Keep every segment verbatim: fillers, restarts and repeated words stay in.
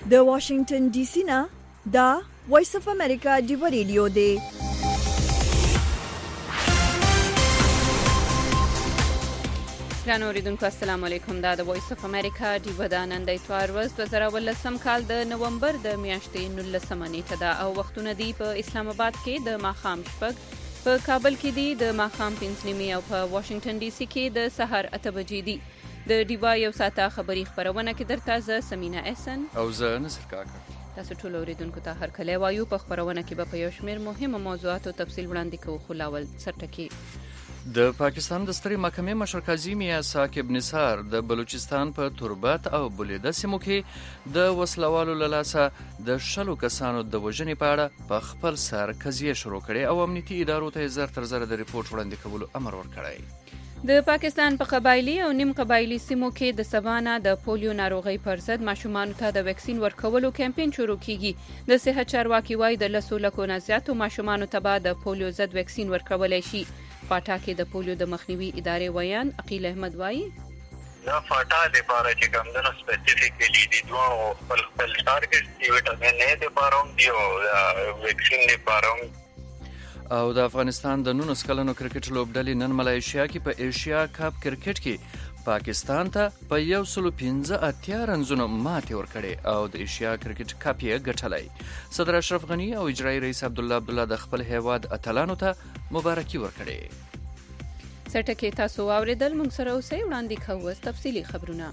د واشنگټن ډي سي نه دا وایس اف امریکا دی ریډیو دی. ګران اوریدونکو السلام علیکم. دا د وایس اف امریکا دی ودانن د اتوار ورځ دوه زره ولسم کال د نومبر د میاشتې نولسمه نیټه ده او وختونه دی په اسلام آباد کې د ماښام شپږ، په کابل کې دی د ماښام پنځه نیمې او په واشنگټن ډي سي کې د سهار اته بجې دي. د ډیوا یو ساعته خبري خبرونه کې درته زه سمینا احسن او زه نصر کاکا. تاسو ټول اوریدونکو ته هر کله وایو په خبرونه کې به په یو شمېر مهمه موضوعات او تفصیل وړاندې کوو. خو لاول سرټکی د پاکستان د سترې محکمې مشر قاضي میاں ثاقب نثار د بلوچستان په تربت او بلیده سیمو کې د وسلوالو له لاسه د شلو کسانو د وژنې په اړه په خپل سر قضیه شروع کړې او امنیتي ادارو ته زر تر زره د ریپورت وړاندې کولو امر ورکړی. د پاکستان په قبایلی او نیم قبایلی سیمو کې د سبانا د پولیو ناروغۍ پر ضد ماشومانو ته د ویکسین ورکولو کمپاین شروع کیږي. د صحت چارواکي وايي د لسو لکو نه زیاتو ماشومانو ته به د پولیو ضد ویکسین ورکولای شي. فاټا کې د پولیو د مخنیوي ادارې ویان عقیل احمد وایي دا فاټا د لپاره چې کومدنه سپیسیفیکلی دي دوه خپل خپل ټارګټ دی وټامین اے د لپاره هم دی او ویکسین د لپاره هم. او د افغانستان د نولس کلنو کرکټ لوبډلې نن ملایشیا کې په ایشیا کپ کرکټ کې پاکستان ته په یو سلو پنځه اتیا رنزونو ماتې ورکړې او د ایشیا کرکټ کپ یې ګټلی. صدر اشرف غنی او اجرایي رئیس عبدالله عبدالله د خپل هیواد اتلانو ته مبارکي ورکړې. سرټکی تاسو واوریدل، موږ سره اوسئ. وړاندې کوو اوس تفصیلي خبرونه.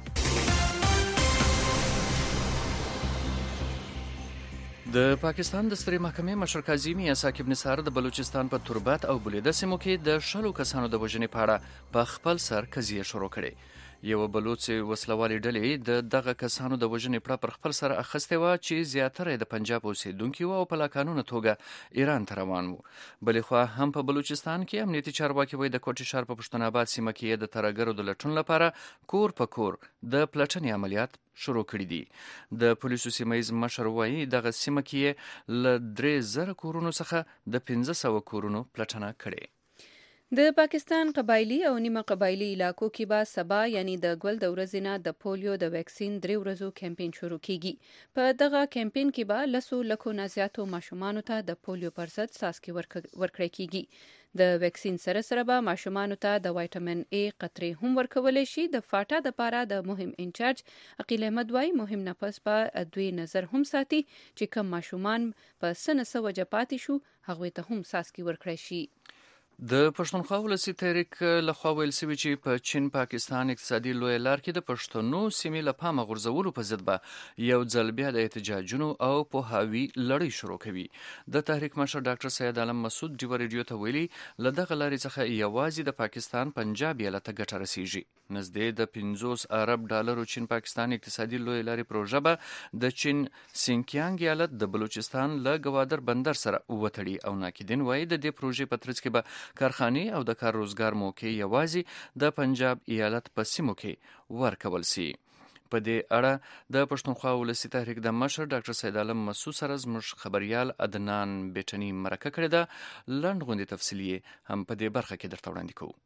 د پاکستان د سترې محکمې مشر قاضي میاں ثاقب نثار د بلوچستان په تربت او بلیده سیمو کې د شلو کسانو د وژنې په اړه په خپل سر قضیه شروع کړې. یو بلوچ وسلوالې ډلې د دغه کسانو د وژنې پړه پر خپل سر اخیستې وه چې زیاتره د پنجاب اوسېدونکي وو او په لاقانونه توګه ایران ته روان وو. بلې خوا هم په بلوچستان کې امنیتي چارواکي وایي د کوټي ښار په پښتون آباد سیمه کې د ترهګرو د لټون لپاره کور په کور د پلټنې عملیات شروع کړي دي. د پولیسو سیمه ییز مشر وایي دغه سیمه کې له درې زره کورونو څخه د پنځه سوه کورونو پلټنه کړې. د پاکستان قبایلی او نیمه قبایلی علاقو کې به سبا یعنی د ګل د ورځې نه د پولیو د ویکسین درې ورځو کمپاین شروع کیږي. په دغه کمپاین کې به لسو لکو نه زیاتو ماشومانو ته د پولیو پر ضد څاڅکي ورکړی کیږي. د ویکسین سره سره به ماشومانو ته د وایټامین ای قطرې هم ورکولی شي. د فاټا د پاره د مهم انچارج عقیل احمد وایي مهم نفس په دوی نظر هم ساتي چې کوم ماشومان په سنه سوه پاتې شو هغوی ته هم څاڅکي ورکړی شي. د پښتونخوا ولسي تحریک لخوا ویل شوي چې په چین پاکستان اقتصادي لویه لار کې د پښتنو سیمې له پامه غورځولو په ضد به یو ځل بیا د احتجاجونو او پوهاوي لړۍ شروع کوي. د تحریک مشر ډاکټر سید عالم مسعود ډیوه ریډیو ته ویلي له دغه لارې څخه یوازې د پاکستان پنجاب ایالت ته ګټه رسیږي. نږدې د پنځوس ارب ډالرو چین پاکستان اقتصادي لویه لارې پروژه به د چین سینکیانګ ایالت د بلوچستان له ګوادر بندر سره وتړي او ناکدین وایي د دې پروژې په ترڅ کې به کارخانې او د کار روزګار موقع یوازې د پنجاب ایالت په سیمو کې ورکول سي. په دې اړه د پښتونخوا ولسي تحریک د مشر ډاکټر سید عالم مسعود سره زموږ خبريال عدنان بیټنی مرکه کړې ده. لنډ غونډې تفصیلي هم په دې برخه کې درته وړاندې کوو.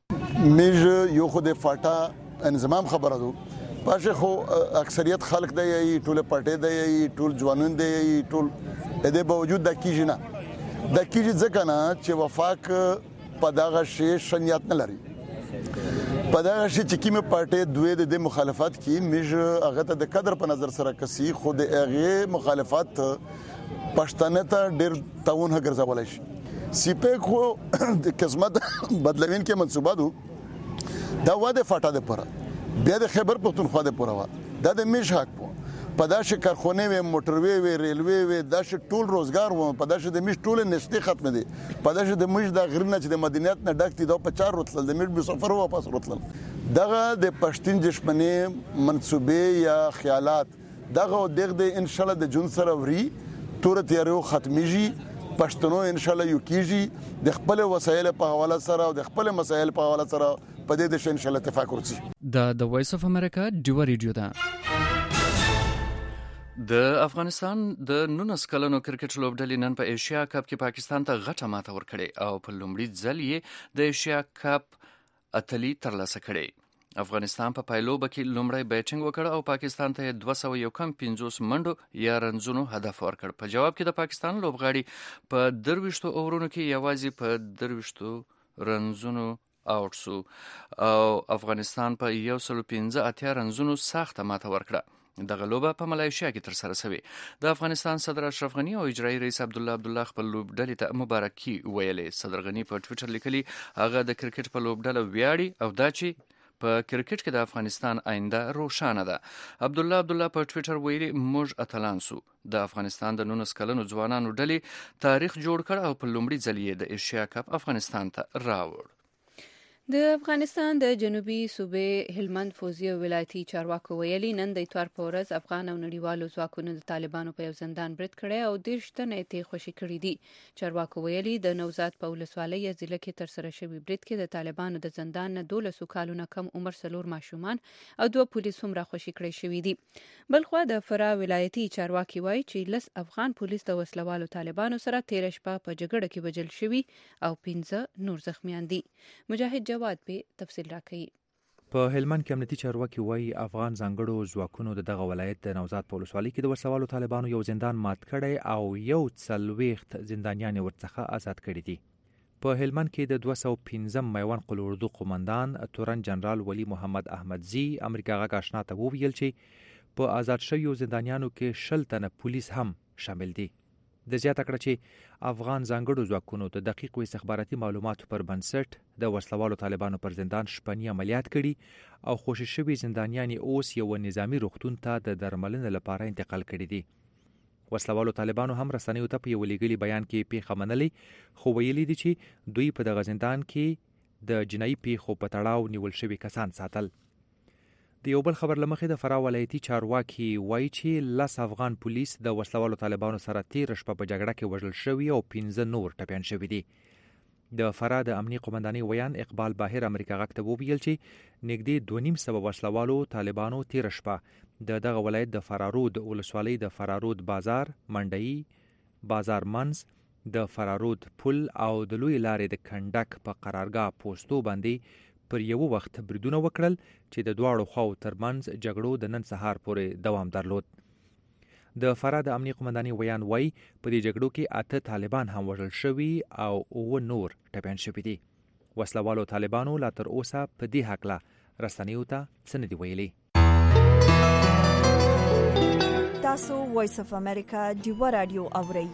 میج یو خود فاټا انضمام خبره دو پاشه خو اکثریت خلک دی ټول پټې دی ټول ځوانان دی ټول د باوجود د کیږي نه د کیږي ځکه نه چې وفاق په دغه شی شنیات نه لري. په دغه شی چې کیمه پارټي دوی د مخالفت کی میج هغه ته د قدر په نظر سره کسي خود هغه مخالفت پښتنه ته ډیر تاون هګرځولای شي. سیپیک خو د قسمت بدلوین کې منصوبه دو دا واده فاټا د پره بیا د خیبر پختونخوا د پره وا دا د میش حق په پداش کارخونه و موټروي و ریلوي و داش ټول روزګار و پداش د میش ټول نشته ختم دي پداش د میش د غرنه چې د مدینات نه ډکتی دا په چار رتل د میش به سفر واپس رتل دغه د پښتون دشمنی منصوبه یا خیالات دغه دغه ان شاء الله د جون سره وري تور تیارو ختميږي. پښتنو ان شاء الله یو کیږي د خپل وسایل په حواله سره او د خپل مسایل په حواله سره په دې د ان شاء الله اتفاق ورسي. د وایس اف امریکا ډیو ریډیو ده. د افغانستان د نولس کلنو کرکټ لوبډلې نن په ایشیا کپ کې پاکستان ته غټه ماته ورکړې او په لومړي ځل یې د ایشیا کپ اتلې ترلاسه کړې. افغانستان په پایلوبه کې لومړی بیټینګ وکړ او پاکستان ته دوه سوه یو کم پنځوس منډو یا رنزونو هدف ورکړ. په جواب کې د پاکستان لوبغاړي په درویشتو اورونو کې یوازې په درویشتو رنزونو آوټ سو او افغانستان په یو سلو پنځه اتیا رنزونو سخته ماته ورکړه. دغه لوبه په ملایشیا کې ترسره شوې. د افغانستان صدر اشرف غنی او اجرایي رئیس عبدالله عبدالله خپل لوبډلې ته مبارکي ویلې. صدر غنی په ټویټر لیکلي هغه د کرکټ په لوبډله ویاړي او دا چې په کرکټ کې د افغانستان آینده روښانه ده. عبدالله عبدالله په ټویټر ویلي موږ اتلان سو. د افغانستان د نولس کلنو ځوانانو ډلې تاریخ جوړ کړ او په لومړي ځل یې د ایشیا کپ افغانستان ته راوړ. د افغانستان د جنوبي صوبې هلمند فوزي او ولایتي چارواکو ویلي نن د اتوار په ورځ افغان او نړیوالو ځواکونو د طالبانو په یو زندان برید کړی او دېرش تنه یې خوشي کړي دي. چارواکو ویلي د نوزاد په ولسوالۍ ضلع کې ترسره شوي برید کې د طالبانو د زندان نه دولسو کالونو کم عمر څلور ماشومان او دوه پولیس هم راخوشي کړي شوي دي. بلخوا د فراه ولایتي چارواکي وایي چې لس افغان پولیس د وسلوالو طالبانو سره تیره شپه په جګړه کې وژل شوي او پنځه نور زخمیان دي. مجاهد جواد به تفصیل راکړي. په هلمند کې امنیتي چارواکي وایي افغان ځانګړو ځواکونو د دغه ولایت د نوزاد په ولسوالۍ کې د وسلوالو طالبانو یو زندان مات کړی او یو څلوېښت زندانیان یې ورڅخه آزاد کړي دي. په هلمند کې د دوه سوه پنځم میوند قل اردو قومندان تورن جنرال ولی محمد احمدزي امریکا غږ آشنا ته وویل چې په آزاد شویو زندانیانو کې شل تنه پولیس هم شامل دي. د زیاته کړه چې افغان ځانګړو ځواکونو د دقیقو استخباراتي معلوماتو پر بنسټ د وسلوالو طالبانو پر زندان شپني عملیات کړي او خوشي شوي زندانیان اوس یو نظامی روغتون ته د درملنې لپاره انتقال کړي دي. وسلوالو طالبانو هم رسنیو ته په یو لیږلي بیان کې پیښه منلې خو ویلي دي چې دوی په دغه زندان کې د جنایي پیښو په تړاو نیول شوي کسان ساتل. د یو بل خبر لمخې د فراه ولایتي چارواکي وایي چې لس افغان پولیس د وسلوالو طالبانو سره تیره شپه په جګړه کې وژل شوي او پنځه نور ټپیان شوي دي. د فراه د امنیي قومندانۍ ویان اقبال باهر امریکا غږ ته وویل چې نږدې دوه نیم سوه وسلوالو طالبانو تیره شپه د دغه ولایت د فرارود ولسوالۍ د فرارود بازار، منډۍ، بازار منځ، د فرارود پل او د لوی لارې د کنډک په قرارګاه پوستو باندې پر یو وخت بریدونه وکړل چې د دواړو خواو ترمنځ جګړو د نن سهار پورې دوام درلود. د فراه د امنیي قومندانۍ ویان وایي په دې جګړو کې اته طالبان هم وژل شوي او اووه نور ټپیان شوي دي. وسلوالو طالبانو لا تر اوسه په دې هکله رسنیو ته څه نه دي ویلي. تاسو وایس اف امریکا ډیوه رادیو اورئ.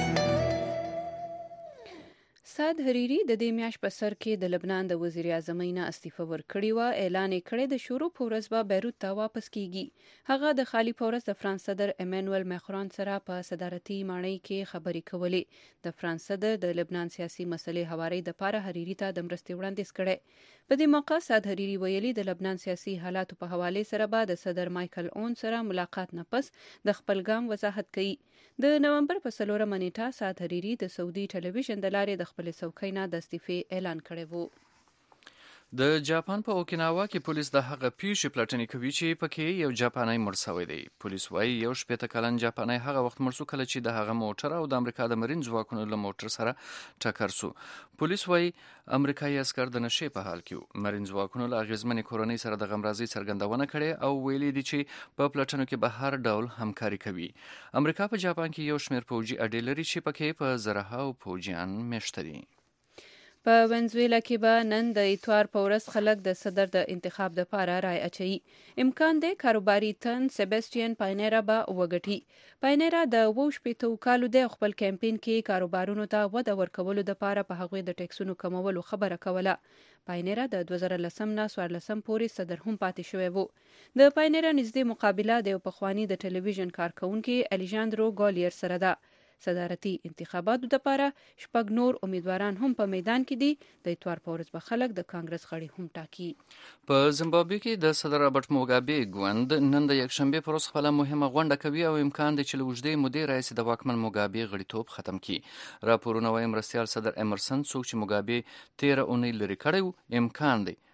سعد حریری د دې میاشت په سر کې د لبنان د وزیر اعظمۍ نه استعفا ورکړې وه. اعلان یې کړی د شروع په ورځ به بیروت ته واپس کیږي. هغه د خالي په ورځ د فرانس صدر ایمانوئل ماکرون سره په صدارتي ماڼۍ کې خبرې کولې. د فرانس صدر د لبنان سیاسي مسلې هواري د پاره حریری ته د مرستې وړاندیز کړی. په دې موقع سعد حریری ویلي د لبنان سیاسي حالاتو په حواله سره به د صدر مایکل اون سره ملاقات نه پس د خپل ګام وضاحت کوي. د نومبر په څلورمه نیټه سعد حریری د سعودي ټلویزیون د لارې د خپل څوکۍ نه د استعفې اعلان کړی وو. د جاپان په اوکیناوا کې پولیس د هغه پیښې پلټنې کوي چې پکې یو جاپانی مړ شوی دی. پولیس وایي یو شپېته کلن جاپانی هغه وخت مړ شو کله چې د هغه موټر او د امریکا د مرین ځواکونو له موټر سره ټکر شو. پولیس وایي امریکایي عسکر د نشې په حال کې وو. مرین ځواکونو له اغیزمنې کورنۍ سره د غمرازۍ څرګندونه کړې او ویلي دي چې په پلټنو کې به هر ډول همکاري کوي. امریکا په جاپان کې یو شمېر پوځي اډې لري چې پکې په زرهاو پوځیان میشته دي. په ونزویلا کې به نن د اتوار په ورځ خلک د صدر د انتخاب لپاره رای اچوي. امکان دی کاروباري تن سباستین پاینیرا به وګټي. پاینیرا د اوه شپېتو کالو د خپل کمپاین کې کاروبارونو ته وده ورکولو لپاره په هغوی د ټیکسونو کمولو خبره کوله. پاینیرا د دوه زره لسم نه څوارلسم پورې صدر هم پاتې شوی وو. د پاینیرا نږدې مقابله د یو پخواني د ټلویزیون کارکونکي الیجاندرو ګالیر سره ده. صدارتي انتخاباتو لپاره شپږ نور امیدواران هم په میدان کې دي. د اتوار په ورځ به خلک د کانګرس غړي هم ټاکي. په زیمبابوې کې د صدر رابرټ موګابي ګوند نن د یکشنبې پر ورځ خپله مهمه غونډه کوي او امکان دی چې له اوږدې مودې راهیسې د واکمن موګابي غړیتوب ختم کړي. راپورونه وایي مرستیال صدر امرسن څوک چې موګابي تیره اونۍ لرې کړی و امکان دی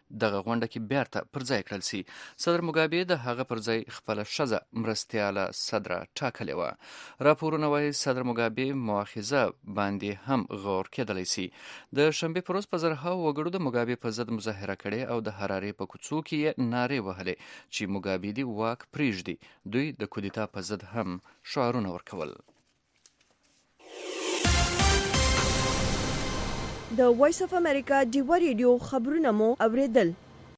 دغه غونډه کې بیرته پر ځای کړل سي. صدر موګابي د هغه پر ځای خپل شزه مرستياله صدر ټاکلې و. راپورونه وايي صدر موګابي مؤاخذه باندې هم غور کېدلی سي. د شنبه پر ورځ په زرهاو وګړو د موګابي په ضد مظاهره کړې او د حرارې په کوڅو کې یې نارې وهلې چې موګابي دی واک پریږدي. دوی د کودتا په ضد هم شعارونه ورکول. د وایس اف امریکا ډیوا ریډیو خبرونه مو اوریدل.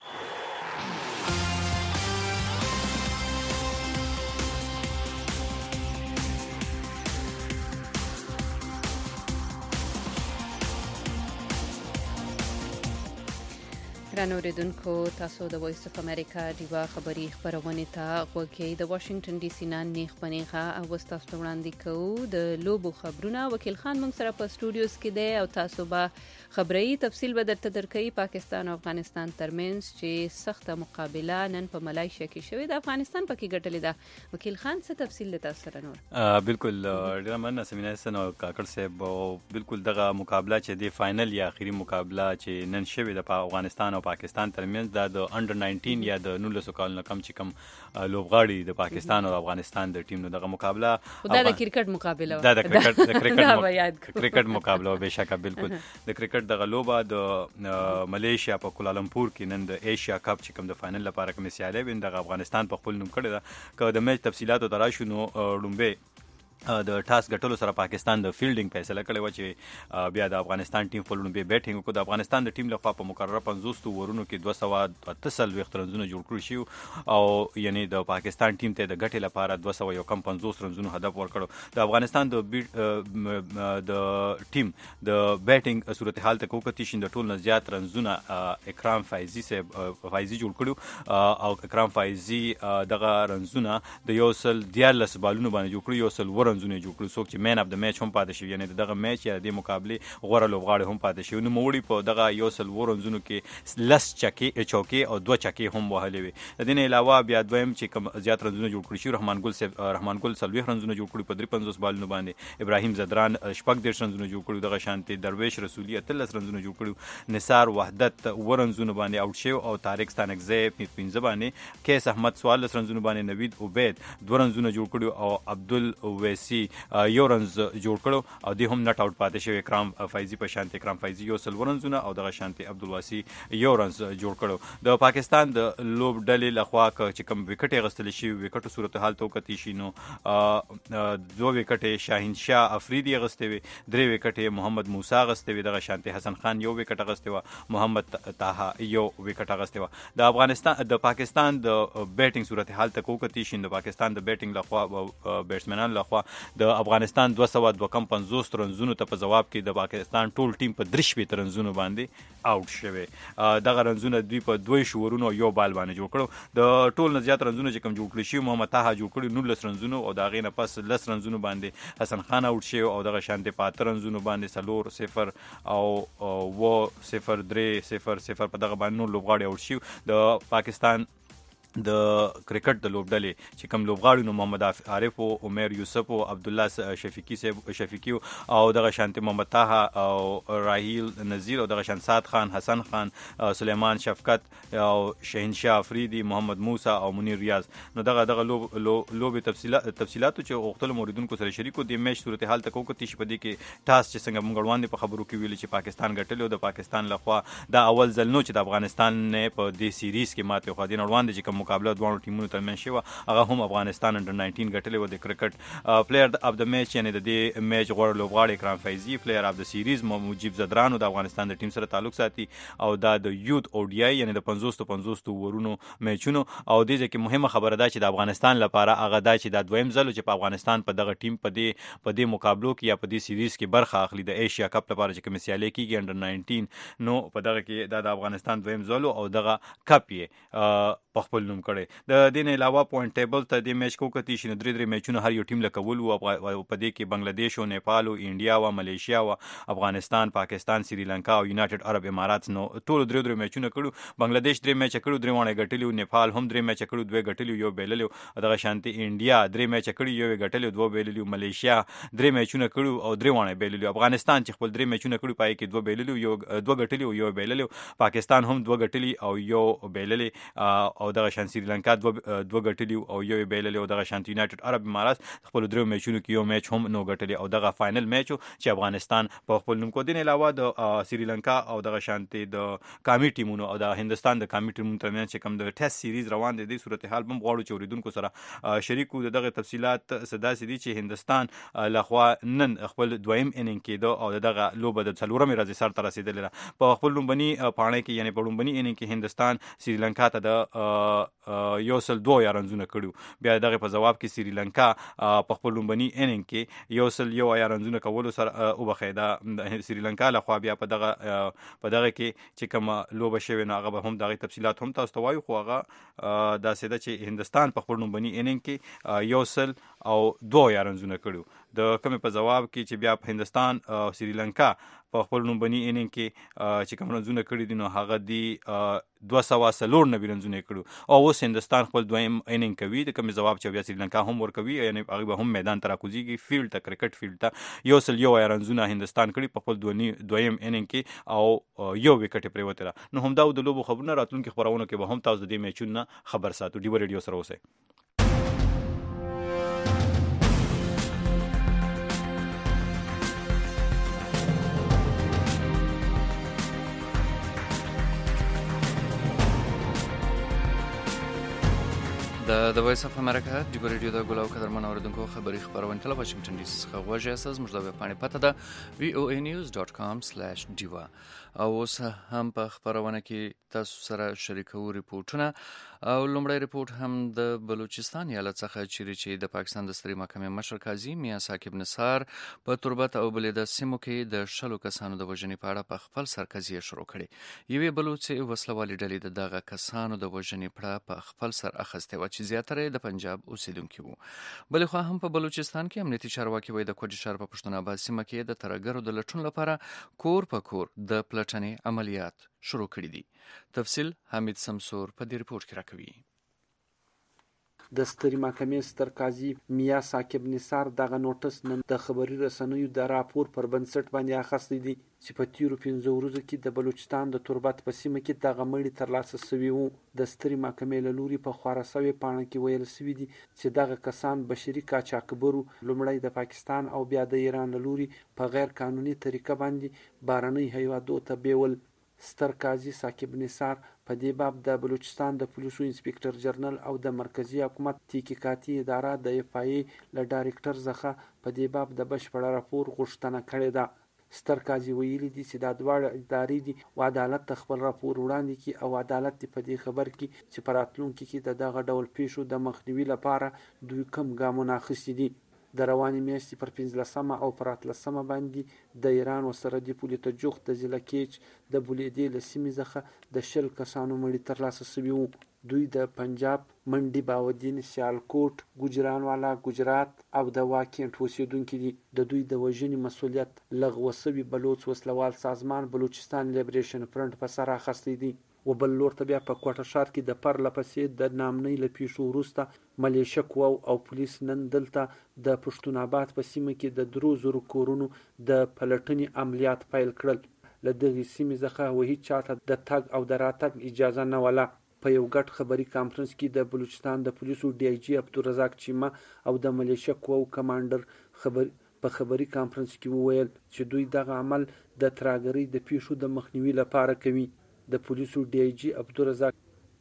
ګرانو اوریدونکو، تاسو د وایس اف امریکا ډیوا خبري خبرونه ته غوږی د واشنگټن ډي سي نه نیخ پنیغه او تاسو وړاندې کوو د لوبو خبرونه. وکیل خان موږ سره په سټوډیوز کې دی او تاسو به خبري تفصیل به درته درکړي. پاکستان او افغانستان ترمنځ چې سخته مقابله نن په ملایشیا کې شوې ده، افغانستان پکې ګټلې ده. وکیل خان څه تفصیل د تاسو سره نور؟ بالکل ډیر مننه سمینه سن او کاکړ صاحب. بالکل دغه مقابله چې د فائنل یا اخیری مقابله چې نن شوې ده په افغانستان او پاکستان ترمنځ دا د انډر ناینټین یا د نولسو کالونو کم چې کم لوبغاړي د پاکستان او افغانستان د ټیم نو دغه مقابله دا د کرکټ مقابله دا د کرکټ د کرکټ کرکټ مقابله به شکه بالکل د کرکټ دغه لوبه د ملیشیا په کوالالمپور کې نن د ایشیا کپ چې کوم د فائنل لپاره کوم سیالي وین د افغانستان په خپل نوم کړی دا که د میچ تفصيلاتو تراشو نو لومبه د ټاس ګټلو سره پاکستان د فیلډینګ فیصله کړې و چې بیا د افغانستان ټیم په لومړي بیټینګ وکړ. د افغانستان د ټیم لخوا په مقرره پنځوس ورونو کې دوه سوه اته څلوېښت رنزونه جوړ کړي شي او یعنی د پاکستان ټیم ته د ګټې لپاره دوه سوه یو کم پنځوس رنزونو هدف ورکړو. د افغانستان د د ټیم د بیټینګ صورتحال ته کوکتی شین د ټول نه زیات رنزونه اکرام فایزي صاحب فایزي جوړ کړو او اکرام فایزي دغه رنزونه د یو سل دیارلس بالونو باندې جوړ کړو، یو سل رنزونه جوړ کړو. څوک چې مین اف د میچ هم پاتې شي یعنی دغه میچ یا د مقابله غوړه لوبغاړي هم پاتې شي. نو موړي په دغه یو سل رنزونو کې لس چکي چوکي او دوه چکي هم وهلې وي. د دې علاوه بیا دویم چې کوم زیات رنزونه جوړ کړی شي رحمان ګل صاحب رحمان ګل سلوي رنزونه جوړ کړی په درې پنځوس بالونو باندې، ابراهیم زدران شپږ دیرش رنزونه جوړ کړی، دغه شانتي درویش رسولي اتلس رنزونه جوړ کړی، نثار وحدت ورنزونه باندې اوټ شو او طارق ستانکزی پنځه باندې، کیس احمد څوارلس رنزونه باندې، نوید عبید دوه رنزونه جوړ کړی او عبدل اویسی یو رنز جوړ کړو او دی هم نټ اوټ پاتې شو. اکرام فایزي په شانتي اکرام فایزي یو سل رنزونه او دغه شانتي عبدالواسی یو رنز جوړ کړو. د پاکستان د لوب ډلې لخوا چې کوم وکټ غستل شي وکټ صورتحال تو کتی شي نو دوه وکټ شاهین شاه افریدي غستې وي، درې وکټ محمد موسی غستې وي، دغه شانتي حسن خان یو وکټ غستې و، محمد طه یو وکټ غستې و. د افغانستان د پاکستان د بیټینګ صورتحال ته کوکتی شي د پاکستان د بیټینګ لخوا بیټسمنان لخوا د افغانستان دوه سوه دوه کم پنځوس رنزونو ته په جواب کې د پاکستان ټول ټیم په درې شپېته رنزونو باندې اوټ شوی. دغه رنزونه دوی په دوه شورونو یو بال باندې جوړ کړو. د ټول نه زیات رنزونه چې کوم جوړ کړی شي محمد طه جوړ کړی نولس رنزونو او د هغې نه پس لس رنزونو باندې حسن خان اوټ شوی او دغه شانتې په اته رنزونو باندې څلور صفر او اوه صفر درې صفر صفر په دغه باندې نور لوبغاړي اوټ شوي. د پاکستان د کرکټ د لوبډلې چې کوم لوبغاړي نو محمد عارف او عمر یوسف او عبد الله شفیقی صاحب شفیقی او دغه شانتي محمد طه او راهیل نذیر او دغه شان سات خان، حسن خان، سلیمان شفقت او شاهین شاه افریدي، محمد موسی او منیر ریاض. نو دغه دغه لوب لوب تفصیلات تفصيلات چې وختل موریدونکو سره شریکو د میچ صورتحال ته کوکتی شي په دې کې ټاس چې څنګه موږ وړاندې په خبرو کې ویل چې پاکستان ګټلو د پاکستان لخوا دا اول ځل نو چې د افغانستان نه په دې سیریز کې ماته خو دین وړاندې چې مقابله دوه ټیمونو ترمنځ شوه هغه هم افغانستان انډر ناینټین ګټلې و. د کرکټ پلیئر اف د میچ یعنی د دې میچ غوړ لوبغاړي اکرام فایزي، پلیئر اف د سیریز مجیب زدران د افغانستان د ټیم سره تعلق ساتي او دا د یوت او ډی آی یعنی د پنځوس تو پنځوس ورونو میچونو او د دې کې مهمه خبره ده چې د افغانستان لپاره هغه دا چې د دویم ځل چې په افغانستان په دغه ټیم په دې په دې مقابلو کې یا په دې سیریز کې برخه اخلي د ایشیا کپ لپاره چې کوم سیالي کیږي انډر ناینټین نو په دغه کې د افغانستان دویم ځل او دغه کپ یې په خپل نوم کړی. د دې نه علاوه پوینټ ټیبل ته د میچ کو کتی شنه درې درې میچونه هر یو ټیم له کول او په دې کې بنگلاديش او نیپال او انډیا او ملیشیا او افغانستان پاکستان سریلانکا او یونایټډ عرب امارات نو ټول درې درې میچونه کړو. بنگلاديش درې میچ کړو درې وانه ګټلو، نیپال هم درې میچ کړو دوه ګټلو یو بیللو، دغه شانتي انډیا درې میچ کړو یو ګټلو دوه بیللو، ملیشیا درې میچونه کړو او درې وانه بیللو، افغانستان چې خپل درې میچونه کړو پای کې دوه بیللو یو دوه ګټلو یو بیللو، پاکستان هم دوه ګټلي او یو بیللې او دغه شان سریلانکا دوه دوه ګټلي او یو بیللې او دغه شان یونایټډ عرب امارات خپل درو میچونو کې یو میچ هم نو ګټلي او دغه فائنل میچ چې افغانستان په خپل نوم کو. دین علاوه د سریلانکا او دغه شانتي د کامی ټیمونو او د هندستان د کامی ټیمونو ترمنځ چې کوم د ټیسټ سیریز روان دي د صورتحال هم غواړو چې اوریدونکو سره شریکو. دغه تفصيلات صدا سدي چې هندستان لخوا نن خپل دویم انینګ کې او دغه لوبه د څلورمې ورځې سر ته رسیدلې په خپل لومبني پاڼه کې یعنی په لومبني انینګ کې هندستان سریلانکا ته د یو سل دوه یا رنزونه کړو. بیا دغه په جواب کې سریلانکا په خپل لومبني انینګ کې یو سل یو یا رنزونه کولو سره او بخیدا سریلانکا لخوا بیا په دغه په دغه کې چې کوم لوبه شوی نو هغه هم دغه تفصيلات هم تاسو ته وایو، خو هغه دا سده چې هندستان په خپل لومبني انینګ کې یو سل او دوه یا رنزونه کړو. د کوم په جواب کې چې بیا په هندستان او سریلانکا په خپل نومبني انینګ کې چې کوم رنزونه کړی دي نو هغه دی دوه سوه څلور نوي رنزونه کړو او اوس هندستان خپل دویم انینګ کوي. د کوم جواب چې بیا سریلانکا هم ورکوي یعنی هغه هم میدان ته راکوزيږي فیلډ ته کرکټ فیلډ ته یو سل یو رنزونه هندستان کړی په خپل دویم انینګ کې او یو وکټ پریوتره. نو هم دا د لوبو خبرونه راتلونکي خبرونه کې به هم تاسو د دې میچونو خبر ساتو. ډیو ریډیو سره اوسئ. د وایس اف امریکا د ریډیو د ګلاو قدرمن اوریدونکو خبري خبرونه تل واشنگټن ډي سي څخه غواړي اساس موږ د ویب پاڼې پته ده وی او ای نیوز ډاټ کام سلیش ډیوا او اوس هم په خبرونه کې تاسو سره شریکو ریپورتونه او لومړی ریپورت هم د بلوچستان ایالت څخه چیرې چې د پاکستان د ستري محکمې مشر قاضي میاں ثاقب نثار په تربت او بلید سیمو کې د شلو کسانو د وژنې په اړه په خپل سر قضیه شروع کړې. یوې بلوچي وسلوالې ډلې د دغه کسانو د وژنې په اړه په خپل سر اخیسته و چې زیاتره د پنجاب اوسیدونکو وو. بل خو هم په بلوچستان کې امنیتي چارواکي وایي د کوټ شهر په پښتون آباد سیمه کې د ترګرو د لټون لپاره کور په کور د پلټنې عملیات شروع کړي دي. تفصیل حمید سمسور په دې ریپورت کې راکوي. د ستري محکمې ستر قاضي میاں ثاقب نثار دغه نوټس نن د خبري رسنیو د راپور پر بنسټ باندې اخیستی دی چې په تیرو پنځه ورځو کې د بلوچستان د تربت په سیمه کې دغه مړي ترلاسه شوي وو. د ستري محکمې له لوري په خورا سوي پاڼه کې ویل شوي دي چې دغه کسان بشري قاچاقبرو لومړی د پاکستان او بیا د ایران له لوري په غیر قانوني طریقه باندې بهرنۍ هیوادو ته بیول. ستر قاضي ثاقب نثار په دې باب د بلوچستان د پولیسو انسپکټر جنرال او د مرکزی حکومت تحقیقاتي اداره د اف آی له ډایرکټر څخه په دې باب د بشپړ راپور غوښتنه کړې ده. ستر قاضي ویلي دي چې د دواړه ادارې دي او عدالت ته خپل راپور وړاندې کړي او عدالت دې په دې خبر کې چې په راتلونکي کې د دغه ډول پیښو د مخنیوي لپاره دوی کوم ګامونه اخیستي دي. د روانې میاشتې پر پنځلسمه او پر اتلسمه باندې د ایران و سرحدي پولې ته جوخت د ضلع کیچ د بولیدې له سیمې څخه د شل کسانو مړي ترلاسه شوي وو. دوی د پنجاب، منډي باودین، سیالکوټ، ګوجرانوالا، ګجرات او د واکینټ اوسیدونکي دي. د دوی د وژنې مسؤلیت لغوه شوي بلوچ وسلوال سازمان بلوچستان لیبریشن فرنټ په سر اخیستی دی. و بل لور ته بیا په کوټه ښار کې د پرله پسې د نامنۍ له پیښو وروسته ملیشه قواو او پولیس نن دلته د پښتون آباد په سیمه کې د درو زرو کورونو د پلټنې عملیات پیل کړل. له دغې سیمې څخه وهیڅ چاته د تګ او د راتګ اجازه نه وله. په یو ګډ خبري کانفرنس کې د بلوچستان د پولیسو ډي آی جي عبدالرزاق چیمه او د ملیشه قواو کمانډر خبر په خبري کانفرنس کې وویل چې دوی دغه عمل د تراګرۍ د پیښو د مخنیوي لپاره کوي. د پولیسو ډي آی جي عبدالرزاق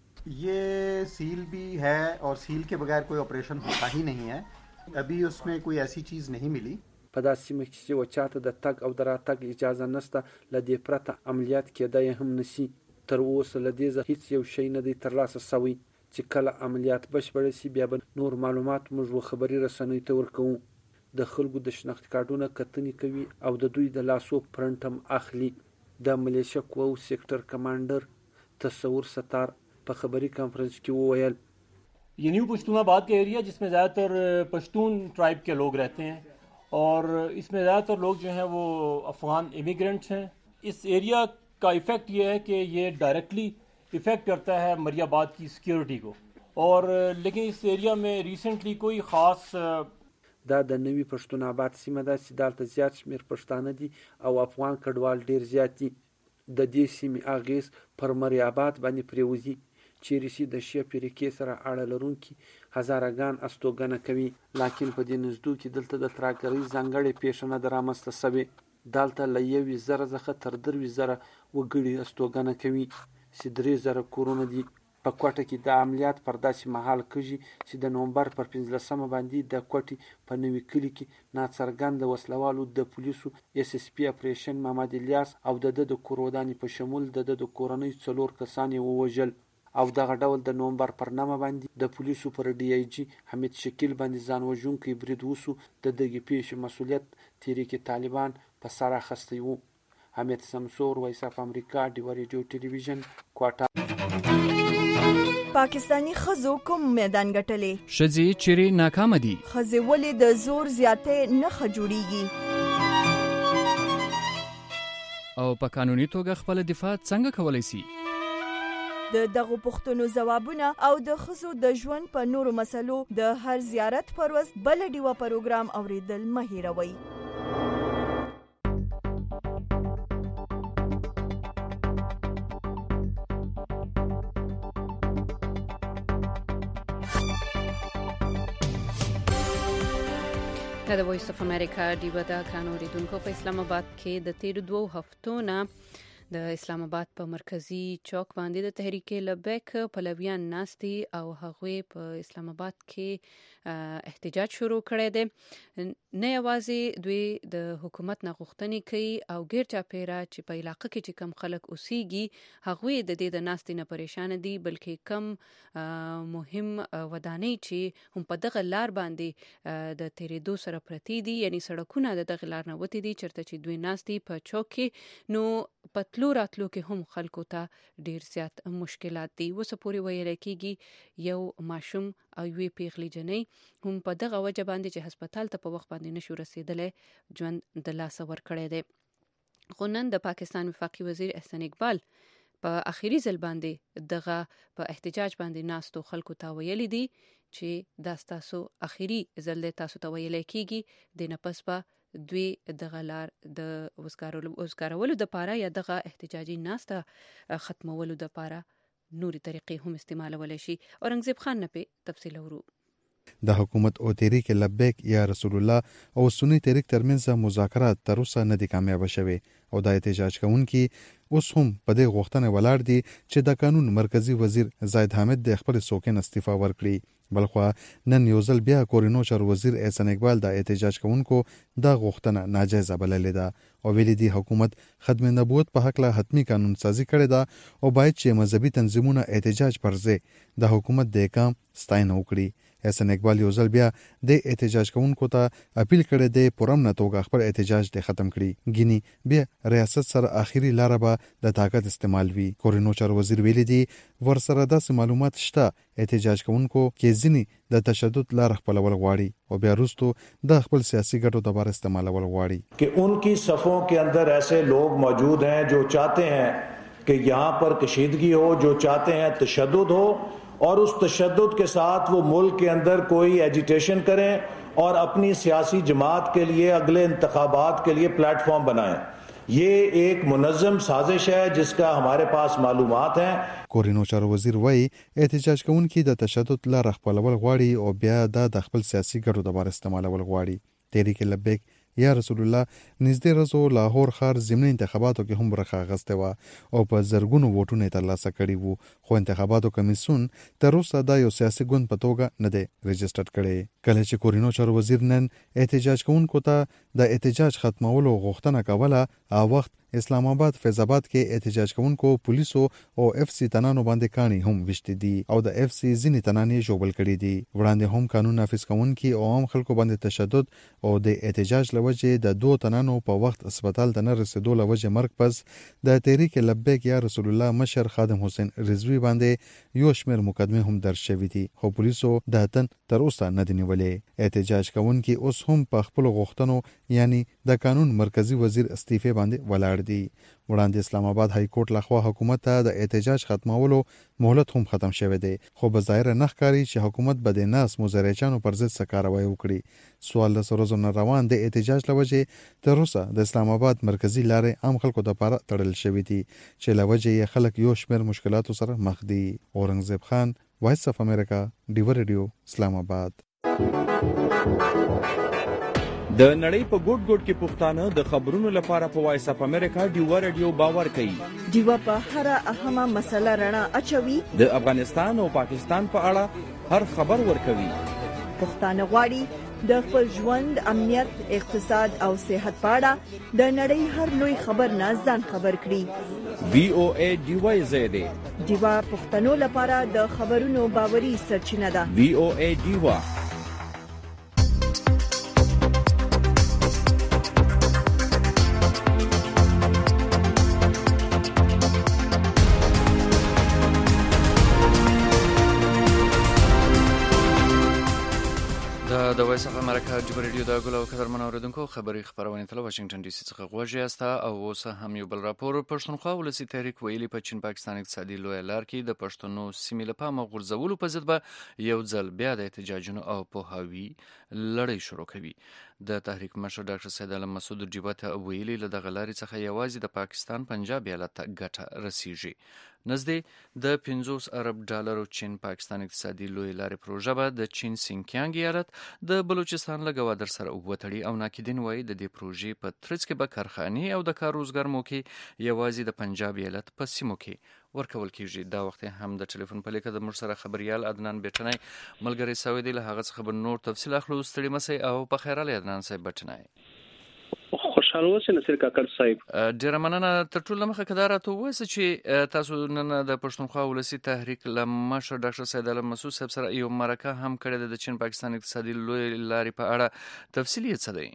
ये सील भी है और सील के बगैर कोई ऑपरेशन होता ही नहीं है. अभी उसमें कोई ऐसी चीज नहीं मिली. په داسې سیمه کې چې وچاته د تګ او د راتګ اجازه نشته له دې پرته عملیات کېدای هم نشي. تر اوسه له دې څخه هیڅ یو شی نه دی ترلاسه شوی چې کله عملیات بشپړ شي بیا به نور معلومات موږ خبري رسنیو ته ورکوو. د خلکو د شناخت کارتونه کتنې کوي او د دوی د لاسو پرنټ هم اخلي. د ملیشه قواو سیکټر کمانډر تصور ستار په خبري کانفرنس کې وویل ये न्यू पश्तूनाबाद का एरिया जिसमें ज़्यादातर पश्तून ट्राइब के लोग रहते हैं और इसमें ज़्यादातर लोग जो हैं वो अफ़गान इमिग्रेंट्स हैं। इस एरिया का इफ़ेक्ट ये है कि ये डायरेक्टली इफ़ेक्ट करता है मरियाबाद की सिक्योरिटी को और लेकिन इस एरिया में रिसेंटली कोई ख़ास دا د نوي پښتوناباد سیمه ده چې دلته زیات شمېر پښتانه دي او افغان کډوال ډېر زیات دي. د دې سیمې اغېز پر مریاباد باندې پرېوځي چیرې چې د شیعه فرقې سره اړه لرونکي هزارهګان استوګنه کوي، لکن په دې نږدو کې دلته د ترهګرۍ ځانګړې پیښه نه ده رامنځته شوې. دلته له یوې زره څخه تر درویشت زره وګړي استوګنه کوي چې درې زره کورونه دي. په کوټه کې د عملیات پر داسې مهال کېږي چې د نومبر پر پنځلسمه باندې د کوټې په نوي کلي کې ناڅرګنده وسلوالو د پولیسو اس اس پي اپریشن محمد الیاس او د ده د کور ودانې په شمول د ده د کورنۍ څلور کسان یې ووژل او دغه ډول د نومبر پر نهمه باندې د پولیسو پر ډي آی جي حمید شکیل باندې ځان وژونکی برید وسو. د دغې پیښې مسؤلیت تحریک طالبان په سر اخیستی و. حمید سمسور، وایس اف امریکا، ډیوه ریډیو ټلویزیون، کوټه. پاکستانی خزو کوم میدان ګټلې؟ ښځې چیرې ناکامه دي؟ ښځې ولې د زور زیاتې نښه جوړیږي؟ او په قانوني توګه خپل دفاع څنګه کولی سي؟ د دغو پوښتنو ځوابونه او د ښځو د ژوند په نورو مسلو د هر زیارت پر ورځ بل ډیوه پروګرام اوریدل مه هیروئ. دا د وایس اف امریکا ډیوه ده. ګرانو اوریدونکو، په اسلام آباد کې د تیرو دوو هفتو نه د اسلام آباد په مرکزی چوک باندې د تحریک لبیک پلویان ناستي او هغوی په اسلام آباد کې احتجاج شروع کړی دی. نه یوازې دوی د حکومت نه غوښتنې کوي او غیر چاپیره چې په علاقه کې چې کم خلک اوسېږي هغوی د دې د ناستې نه پریشان دي، بلکې کم مهم ودانۍ چې هم په دغه لار باندې د تیریدو سره پرتی دي، یعنی سړکونه د دغه لار نه وتې دي چېرته چې دوی ناستي په چوک کې، نو په تلو راتلو کې هم خلکو ته ډیر زیات مشکلات دي. اوس پورې ویل کېږي یو ماشوم او یوې پیغلې جنۍ هم په دغه وجه باندې چې هسپتال ته په وخت باندې نشو رسېدلی ژوند د لاسه ورکړی دی. خو نن د پاکستان وفاقي وزیر احسان اقبال په اخیری ځل باندې دغه په احتجاج باندې ناستو خلکو ته ویلي دي چې دا ستاسو اخیری ځل دی، تاسو ته ویلی کېږي د نه پس به دوی دغه لار د وزګارولو د پاره یا دغه احتجاجي ناسته ختمولو د پاره نوري طریقې هم استعمالولی شي. اورنګزیب خان نه په تفصیل ورو. د حکومت او تحریک لبیک یا رسول الله او سنی تحریک ترمنځ مذاکرات تر اوسه نه دي کامیاب شوي او د احتجاج کوونکي اوس هم په دې غوښتنه ولاړ دي چې د قانون مرکزی وزیر زاید حامد د خپل سوکن استعفا ورکړي. بلخوا نن یو ځل بیا کورینو چار وزیر احسان اقبال د احتجاج کوونکو د غوښتنه ناجایزه بللې ده او ویلي دي حکومت ختم نبوت په حق له حتمی قانون سازي کړې ده او باید چې مذهبي تنظیمونه احتجاج پر ځای د حکومت د کام ستاینه وکړي. احسان اقبال یو ځل بیا د احتجاج کوونکو ته اپیل کړی دی پرم نه توګه خپل احتجاج د ختم کړي. ګینی بیا ریاست سره اخیری لار به د طاقت استعمال وی. کورینو چار وزیر ویلي دی ورسره داسې معلومات شته احتجاج کوونکو کې ځینې د تشدد لار خپلول غواړي او بیا وروسته د خپل سیاسي ګټو لپاره استعمالول غواړي. कि उनकी सफ़ों के अंदर ऐसे लोग मौजूद हैं जो चाहते हैं कि यहाँ पर कशीदगी हो, जो चाहते हैं तशद्दुद हो और उस तशद्दुद के साथ वो मुल्क के अंदर कोई एजिटेशन करें और अपनी सियासी जमात के लिए अगले इंतखाबात के लिए प्लेटफॉर्म बनाएं. ये एक मुनज़्ज़म साजिश है जिसका हमारे पास मालूमात हैं. کورینو چار وزیر وای احتجاج کوونکي د تشدد لار خپلول غواړي او بیا د خپل سیاسي ګټو لپاره استعمالول غواړي. تحریک لبیک یا رسول الله نږدې ورځو لاهور ښار ضمني انتخاباتو کې هم برخه اخیستې وه او په زرګونو ووټونه یې ترلاسه کړي وو، خو انتخاباتو کمیسیون تر اوسه دا یو سیاسي ګوند په توګه نه دی رجسټر کړی. کله چې کورینو چار وزیر نن احتجاج کوونکو ته د احتجاج ختمولو غوښتنه کوله، هغه وخت اسلام آباد فیض آباد کې احتجاج کوونکو پولیسو او اف سی تنانو باندې کاڼي هم وشتي دي او د اف سی ځینې تنانې ژوبل کړي دي. وړاندې هم قانون نافذ کوونکي او عام خلکو باندې تشدد او د احتجاج لوجې د دوه تنانو په وخت هسپتال ته نه رسیدو لوجې مرګ پس د تحریک لبیک یا رسول الله مشر خادم حسین رضوی باندې یو شمېر مقدمه هم درج شوې دي خو پولیسو د تن تر اوسه نه دي نیولې. احتجاج کوونکي اوس هم په خپل غوښتنو یعنی د قانون مرکزی وزیر استعفا باندې ولاړ دي. وړاندې اسلام آباد های کورټ لخوا حکومت ته د احتجاج ختمولو مهلت هم ختم شوی دی خو بظاهر نه ښکاري چې حکومت به د ناس مزارچانو پر ضد څه کاروایی وکړي. سوال له سروزو نه روان د احتجاج لوجې تر اوسه د اسلام آباد مرکزی لارې عام خلکو لپاره تړل شوې دي چې لوجې خلک یو شمېر مشکلاتو سره مخ دي. اورنګزیب خان، وایس اف امریکا، ډیو ریډیو، اسلام آباد. د نړۍ په ګوټ ګوټ کې پښتانه د خبرونو لپاره په وایس اف امریکا ډیو ریډیو باور کوي. ډیو په هر اهمه مسله رڼا اچوي. د افغانستان او پاکستان په اړه هر خبر ورکوي. پښتانه غواړي د خپل ژوند، امنیت، اقتصاد او صحت په اړه د نړۍ هر لوی خبر نه ځان خبر کړي. وی او ای ډیو زیاده ډیو پښتنو لپاره د خبرونو باوري سرچینه ده. وی او ای ډیو د وایس اف امریکا ډیو ریډیو د ګل او قدرمن اوریدونکو خبري خبرونه تل واشنگټن ډي سي څخه غوږی یاست او اوس هم یو بل راپور. پښتونخوا ولسی تحریک ویلي په چین پاکستان اقتصادي لوی لار کې د پښتنو سیمې لپاره غورځولو په ضد به یو ځل بیا د احتجاجونو او پوهاوی لړۍ شروع کوي. د تحریک مشر ډاکټر سید علم مسعود ډیبته ویلي له دغه لارې څخه یوازې د پاکستان پنجاب ایالت ته ګټه رسیږي. نزدې د پنځوس ارب ډالرو چین پاکستان اقتصادي لوی لارې پروژه به د چین سینکیانګ ایالت د بلوچستان له ګوادر سره وتړي او ناکدین وایي د دې پروژې په ترڅ کې به کارخانې او د کار روزګار موقع یوازې د پنجاب ایالت په سیمو کې ورکول کیږي. دا وخت هم د ټلیفون په لیکه د موږ سره خبريال عدنان بټنای ملګری سوي دی. له هغه څخه به نور تفصیل اخلو. ستړي مسئ او په خیر علي عدنان صاحب بټنای. خوشاله اوسئ نصیر کاکړ صاحب. ډیره مننه. تر ټولو مخه کدار ته وایي چې تاسو نن د پښتونخوا ولسی تحریک لمشر ډاکټر سید علم مسعود صاحب سره یو مرکه هم کړې د چین پاکستان اقتصادي لوی لارې په اړه تفصیلی څه دی؟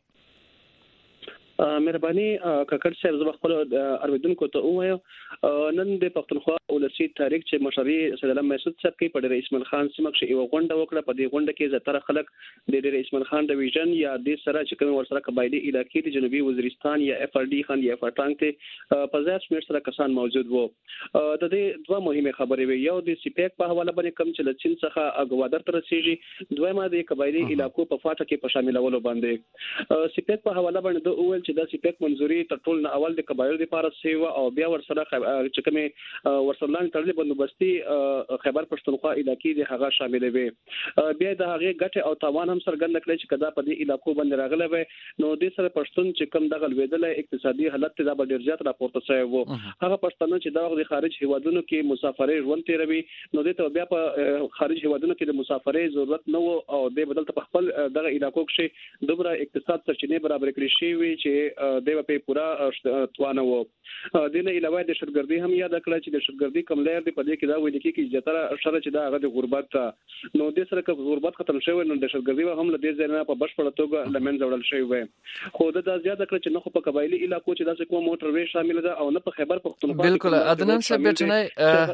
مهرباني کاکړ صاحب زما خپل اوریدونکو ته وایم نن د پښتونخوا ولسی تحریک چې مشري سید علم مسعود صاحب کې په ډېر اسماعیل خان سیمه کې یو غونډه وکړه. په دې غونډه کې زتر خلک د ډېر اسماعیل خان ډیویژن یا د سره چې کوم ورسره قبایلی علاقې د جنوبي وزیرستان یا اف ار ډي خان یا فټانګ ته په ځای شمیر سره کسان موجود وو. د دې دوه مهمه خبرې وي. یو د سیپیک په حواله باندې کوم چې له چین څخه ګوادر ته رسیږي، دویمه د قبایلی علاقو په فاټه کې په شاملولو باندې. سیپیک په حواله باندې د اول چې د سیپیک منځوري تر ټول نه اول د قبایل لپاره سیوا او بیا ورسره چې کومه ورسرلان تړلې بندوبستي خیبر پښتونخوا علاقې د هغه شامل وي. بیا د هغه ګټه او تاوان هم څرګند کړي چې کدا په دې علاقو باندې راغله وي نو د سره پښتون چې کوم دغه لویدل اقتصادي حالت ته د ډیر زیات راپورته شوی وو. هغه پښتون چې د خارج هیوادونو کې مسافرۍ ژوند تیروي نو د ته بیا په خارج هیوادونو کې د مسافرۍ ضرورت نه وو او د بدل ته خپل دغه علاقو کې دومره اقتصاد سرچینې برابر کړی شي وي چې د په پورا توانه وو. د نه علاوه د شرګردي هم یاد کړل چې د شرګردي کوم لیر دی په دې کې دا ویل کېږي چې جتره شر چې دا هغه د غربت نو د سره کې غربت ختم شوی نو د شرګردي هم له دې ځای نه په بشپړه توګه لمن زوړل شوی وي. خو دا زیات کړ چې نه خو په قبایلی علاقو چې دا کوم موټر وی شامل ده او نه په خیبر پښتونخوا. بالکل عدنان صاحب بټنای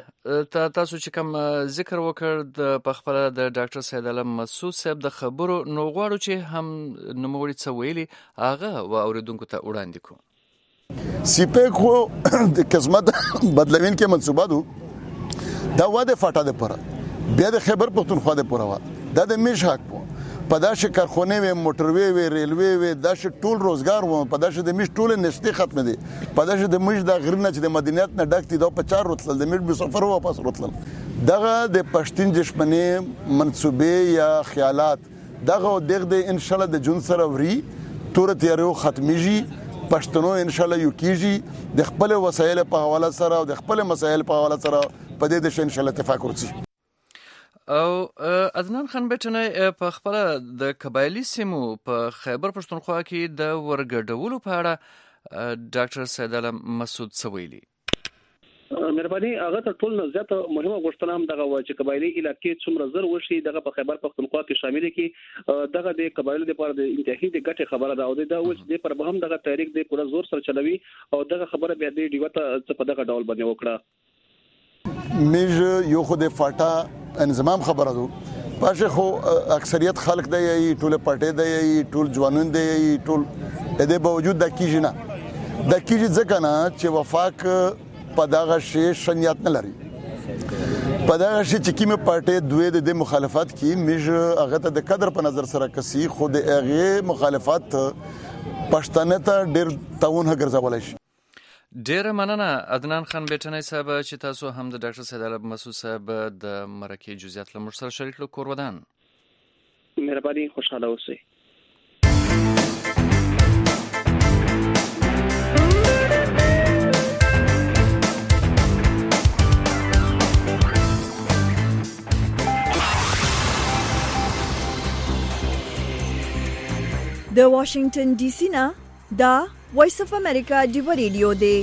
تاسو چې کوم ذکر وکړ د پخپله د ډاکټر سید علم مسعود صاحب د خبرو نو غواړو چې هم نوموړي څه ویلي هغه و اوریدونکو ته وړاندې کو. سیپیک خو د قسمت بدلوین کې منصوبه دو دا واده فاټا ده پر بیا د خیبر پښتونخوا ده پر وا دا د میش حق په داشه کارخونه و موټروي و ریلوي و داشه ټول روزګار و په داشه د میش ټول نشته ختم دي په داشه د میش د غرنه چې د مدینات نه ډکتی دا په چار رتل د میش به سفر واپس رتل دغه د پښتون جشمنه منصوبه یا خیالات دغه دغه ان شاء الله د جون سره وري تور تیارو ختميږي پښتنو ان شاء الله یو کیږي د خپل وسایل په حواله سره او د خپل مسایل په حواله سره په دې د ان شاء الله اتفاق ورسي. او عدنان خان بټنای په خپل د قبایلی سیمو په خیبر پښتونخوا کې د ورګډولو په اړه ډاکټر سید علم مسعود سویلی مهرباني هغه ته ټول نه زیاته مهمه غوښتنه هم دغه و چې قبایلی علاقې څومره زر وشي دغه په خیبر پختونخوا کې شامل کی دغه د قبایلو لپاره د انتهایی د ګټه خبره ده او د اوس د پر هم دغه تحریک د پوره زور سره چلوي او دغه خبره بیا د دیوته په دغه ډول باندې وکړه میج یو خو د فاټا انضمام خبره ده پاشه خو اکثریت خلک دی ټول پټې دی ټول ځوانون دی ټول د دې باوجود د کیږي نه د کیږي ځکه نه چې وفاق په دغه شی شنیات نه لري په دغه شی چې کیمه پارټي دوی د مخالفت کی میج هغه ته د قدر په نظر سره کسي خود هغه مخالفت پښتنه ته ډیر تاون هګرځولای شي. ډیره مننه عدنان خان بیٹنی صاحب چې تاسو هم د ډاکټر سید علم مسعود صاحب د مرکې جزئیات له موږ سره شریک کړو. کور ودان مهرباني خوشاله اوسئ. د واشنگټن ډي سي نه دا وایس اف امریکا دی ریډیو دی.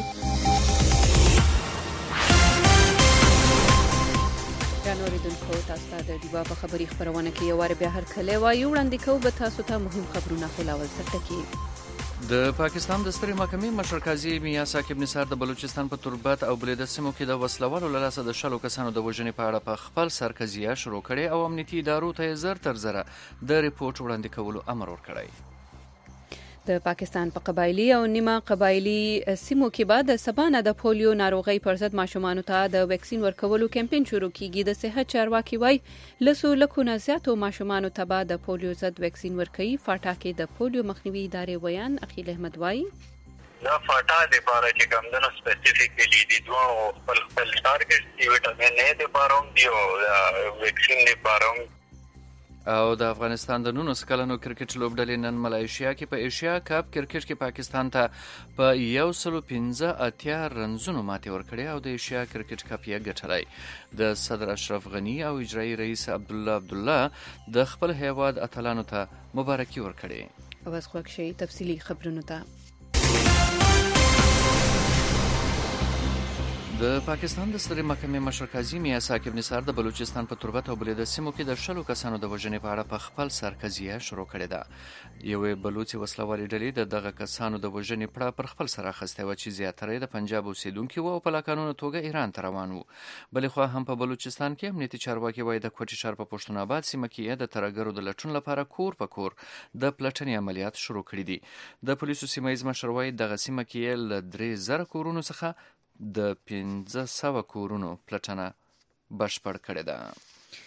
جنوریدونکو تاسو ته د دیوا په خبري خبرونه کې یو وار بیا هر کله وایو وړاندې کوو به تاسو ته مهم خبرونه خلاول سره کې. د پاکستان د سترې محکمې مشر قاضي میا ساکب نثار د بلوچستان په تربت او بلیده سیمو کې د وسلوالو له لاسه د شلو کسانو د وژنې په اړه په خپل سر قضیه شروع کړې او امنیتي ادارو ته زر تر زره د ریپورت وړاندې کولو امر ورکړی. د پاکستان په قبایلی او نیمه قبایلی سیمو کې بعد سبانه د پولیو ناروغي پر ضد ماشومانو ته د ویکسین ورکولو کمپاین شروع کیږي. د صحت چارواکي وای لسو لکو نه زیاتو ماشومانو ته به د پولیو ضد ویکسین ورکوي. فاټا کې د پولیو مخنیوي ادارې ویان اخیل احمد وای دا فاټا د لپاره چې کومدنه سپیسیفیکلی د دوه خپل خپل ټارګټ دی وټامین اے د لپاره هم دی او ویکسین لپاره هم. او د افغانستان د نونس کلنو کرکټ لوبډلې نن ملایشیا کې په ایشیا کپ کرکټ کې پاکستان ته په یو سلو پنځه اتیا رنزونو ماتې ورکړې او د ایشیا کرکټ کپ یې ګټلی. د صدر اشرف غنی او اجرایی رئیس عبدالله عبدالله د خپل هیواد اتلانو ته مبارکي ورکړې. اوس خوښ شي تفصیلی خبرونه ته. د پاکستان د سترې محکمې مشر قاضي میا ساکب نثار د بلوچستان په تربت او بلیده سیمو کې د شلو کسانو د وژنې په اړه په خپل سر قضیه شروع کړې ده. یوې بلوچي وسلوالې ډلې د دغه کسانو د وژنې پړه پر خپل سر اخیستی وه چې زیاتره یې د پنجاب اوسیدونکي وو او په لاقانونه توګه ایران ته روان وو. بلې خوا هم په بلوچستان کې امنیتي چارواکي وایي د کوټي ښار په پښتون آباد سیمه کې یې د ترهګرو د لټون لپاره کور په کور د پلټنې عملیات شروع کړي دي. د پولیسو سیمه ییز مشر وایي دغه سیمه کې یې له درې زره کورونو څخه د پنځه سوه کورونو پلټنه بشپړ کړې ده.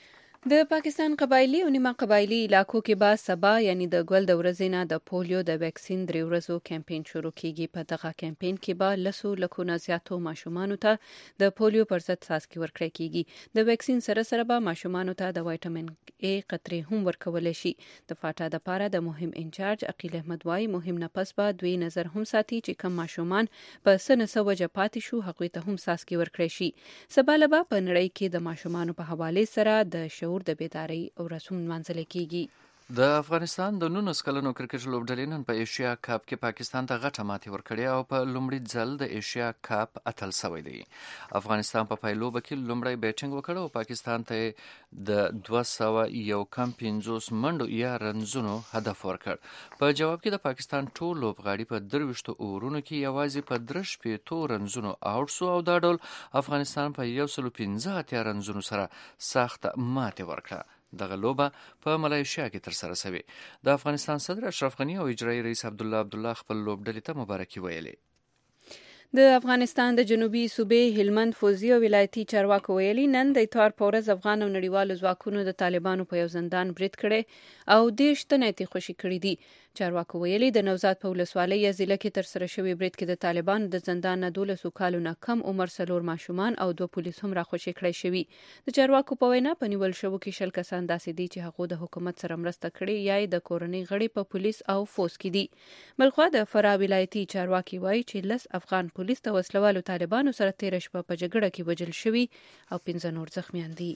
د پاکستان قبایلی او نیمه قبایلی علاقو کې با سبا یعنی د ګل د ورځې نه د پولیو د ویکسین درې ورځو کمپاین شروع کیږي. په دغه کمپاین کې با لسو لکو نه زیاتو ماشومانو ته د پولیو پر ضد څاڅکي ورکړل کیږي. د ویکسین سره سره به ماشومانو ته د وایټامین ای قطرې هم ورکول شي. د فاټا د پاره د مهم انچارج عقیل احمد وای مهم نه پس به دوی نظر هم ساتي چې کم ماشومان په سن سوجه پاتې شو هغوی ته هم څاڅکي ورکړل شي. سبا لبا په نړۍ کې د ماشومانو په حواله سره د د بیداری او رسوم منځل کیږي. د افغانستان د نونس کلنو کرکټ لوبډلې نن په ایشیا کپ کې پاکستان ته غټه ماتې ورکړې او په لومړي ځل د ایشیا کپ اتل شوی دی. افغانستان په پایلوبه کې لومړی بیټینګ وکړ او پاکستان ته د دوه سوه یو کم پنځوس منډو یا رنزونو هدف ورکړ. په جواب کې د پاکستان ټول لوبغاړي په درویشتو اورونو کې یوازې په درې شپېتو رنزونو آوټ شو او دا ډول افغانستان په یو سلو پنځه اتیا رنزونو سره سخته ماتې ورکړه. دغه لوبه په ملایشیا کې ترسره شوې. د افغانستان صدر اشرف غنی او اجرایی رئیس عبدالله عبدالله خپل لوبډلې ته مبارکي ویلې. د افغانستان د جنوبي صوبې هلمند فوزي او ولایتي چارواکو ویلي نن د اتوار په ورځ افغان او نړیوالو ځواکونو د طالبانو په یو زندان برید کړی او دېرش تنه یې خوشي کړي دي. چارواکو ویلي د نوزاد په ولسوالۍ یا ضلع کې ترسره شوی برید کې د طالبانو د زندان نه دولسو کالو نه کم عمر څلور ماشومان او دوه پولیس هم راخوشي کړی شوي. د چارواکو په وینا په نیول شوو کې شل کسان داسې دي چې هغوی د حکومت سره مرسته کړې یا د کورنۍ غړي په پولیس او فوز کې دي. بلخوا د فراه ولایتي چارواکي وایي چې لس افغان پولیس د وسلوالو طالبانو سره تیر شپه په جګړه کې وژل شوي او پنځه نور زخمیان دي.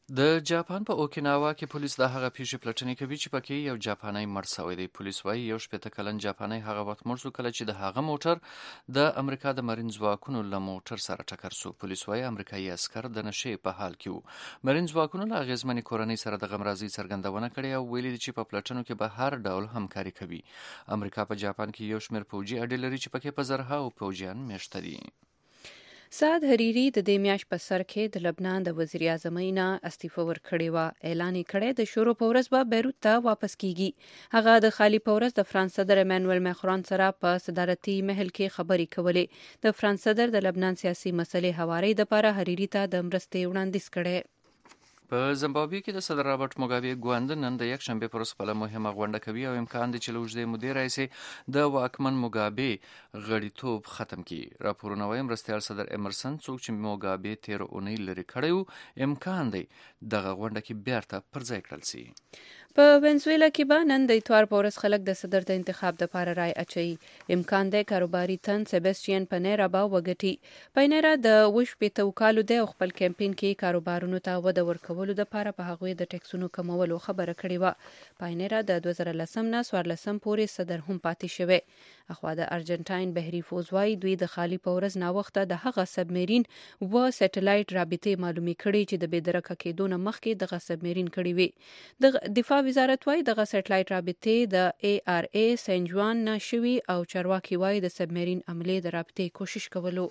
د جاپان په اوکیناوا کې پولیس د هغه پیښې پلټنې کوي چې پکې یو جاپانی مړ شوی دی. پولیس وايي یو شپېته کلن جاپانی هغه وخت مړ شو کله چې د هغه موټر د امریکا د مرین ځواکونو له موټر سره ټکر شو. پولیس وايي امریکایي عسکر د نشې په حال کې وو. مرین ځواکونو له اغیزمنې کورنۍ سره د غمرازۍ څرګندونه کړې او ویلي چې په پلټنو کې به هر ډول همکاري کوي. امریکا په جاپان کې یو شمېر پوځي اډې لري چې پکې په زرهاو پوځیان میشته دي. سعد حریری د دې میاشت په سر کې د لبنان د وزیر اعظمۍ نه استعفا ورکړې وه. اعلان یې کړی د شروع په ورځ به بیروت ته واپس کیږي. هغه د خالي په ورځ د فرانس صدر امانوئل ماکرون سره په صدارتي محل کې خبرې کولې. د فرانس صدر د لبنان سیاسي مسلې هواري دپاره حریری ته د مرستې وړاندیز کړی. په زیمبابوې کې د صدر رابرټ موګابي ګوند نن د یک شنبې پر ورځ خپله مهمه غونډه کوي او امکان دی چې له اوږدې مودې راهیسې د واکمن موګابي غړیتوب ختم کړي. راپورونه وايي مرستیال صدر امرسن څوک چې موګابي تېره اونۍ لرې کړی و امکان دی دغه غونډه کې بیرته پر ځای کړل شي. په وینزویلا کې به نن د اتوار په ورځ خلک د صدر د انتخاب دپاره رای اچوي. امکان دی کاروباري تن سیبسټین پنیرا به وګټي. پنیرا د اوه شپېته کالو دی او خپل کمپین کې کاروبارونو ته وده ورکولو دپاره په هغوی د ټکسونو کمولو خبره کړې وه. پنیرا د دوه زره لسم نه څوارلسم پورې صدر هم پاتې شوی. اخوا د ارجنټاین بحري فوز وايي دوی د خالي په ورځ ناوخته د هغه سبمرین و سټلایټ رابطې معلومې کړي چې د بېدرکه کېدو نه مخکې دغه سبمرین کړي وي. د دفاع وزارت وايي دغه سټلایټ رابطې د ای آر ای سین جوان نه شوي او چارواکي وايي د سبمرین عملې د رابطې کوشش کولو.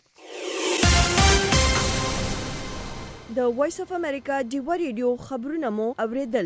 د وایس اف امریکا ډیوا ریډیو خبرونه مو اوریدل.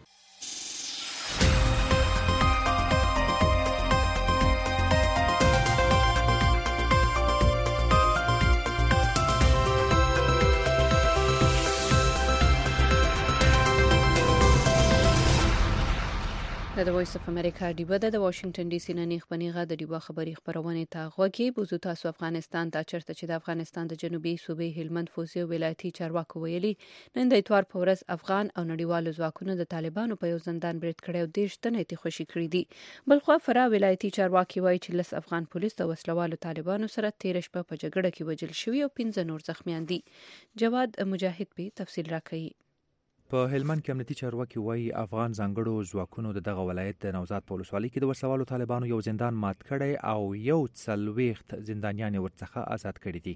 د وایس اف امریکا ډیوا د واشنگټن ډي سي نه نیخبنیغه د ډیوا خبري خبرونه ته غوږی بوزو تاسو افغانستان ته چرته چې د افغانستان د جنوبي صوبې هلمند فوزي ولایتي چارواکو ویلي نن د اتوار په ورځ افغان او نړیوالو ځواکونو د طالبانو په یو زندان برید کړی او دیرش تنه یې خوشي کړی دي. بلخوا فرا ولایتي چارواکي وایي چې لس افغان پولیس د وسلوالو طالبانو سره تیر شپه په جګړه کې وژل شوي او پنځه نور زخمیان دي. جواد مجاهد په تفصیل راکړي. په هلمند کې امنیتي چارواکي وایي افغان ځانګړو ځواکونو د دغه ولایت د نوزاد په ولسوالۍ کې د وسلوالو طالبانو یو زندان مات کړی او یو څلوېښت زندانیان ورڅخه آزاد کړي دي.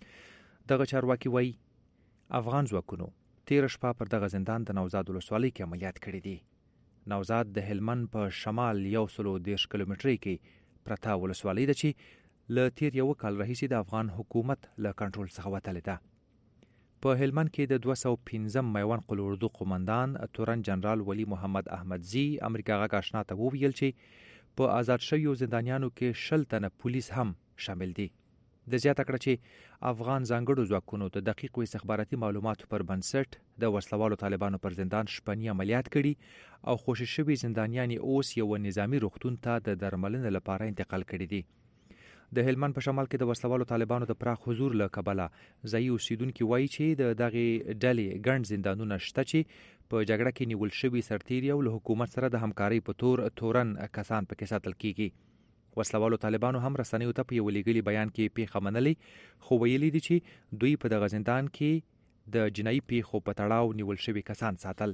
دغه چارواکي وایي افغان ځواکونو تیر شپه پر دغه زندان د نوزاد ولسوالۍ کې عملیات کړي دي. نوزاد د هلمند په شمال یو سلو دېرش کیلومترۍ کې پرته ولسوالۍ ده چې له تیر یو کال راهیسې د افغان حکومت له کنټرول څخه وتلې ده. په هلمند کې د دوه سوه پنځم میوند قل اردو قومندان تورن جنرال ولی محمد احمدزي امریکا غاښ آشنا ته وویل چې په آزاد شویو زندانیانو کې شل تنه پولیس هم شامل دي. د زیاته کړه چې افغان ځانګړو ځواکونو د دقیقو استخباراتي معلوماتو پر بنسټ د وسلوالو طالبانو پر زندان شپنی عملیات کړي او خوشي شوي زندانیان اوس یو نظامی روغتون ته د درملنې لپاره انتقال کړي دي. د هلمند په شمال کې د وسلوالو طالبانو د پراخ حضور له کبله ځایي اوسیدونکي وایي چې د دغې ډلې ګڼ زندانونه شته چې په جګړه کې نیول شوي سرتیري او له حکومت سره د همکارۍ په تور تورن کسان پکې ساتل کیږي. وسلوالو طالبانو هم رسنیو ته په یو لیږلي بیان کې پیښه منلې خو ویلي دي چې دوی په دغه زندان کې د جنایي پیښو په تړاو نیول شوي کسان ساتل.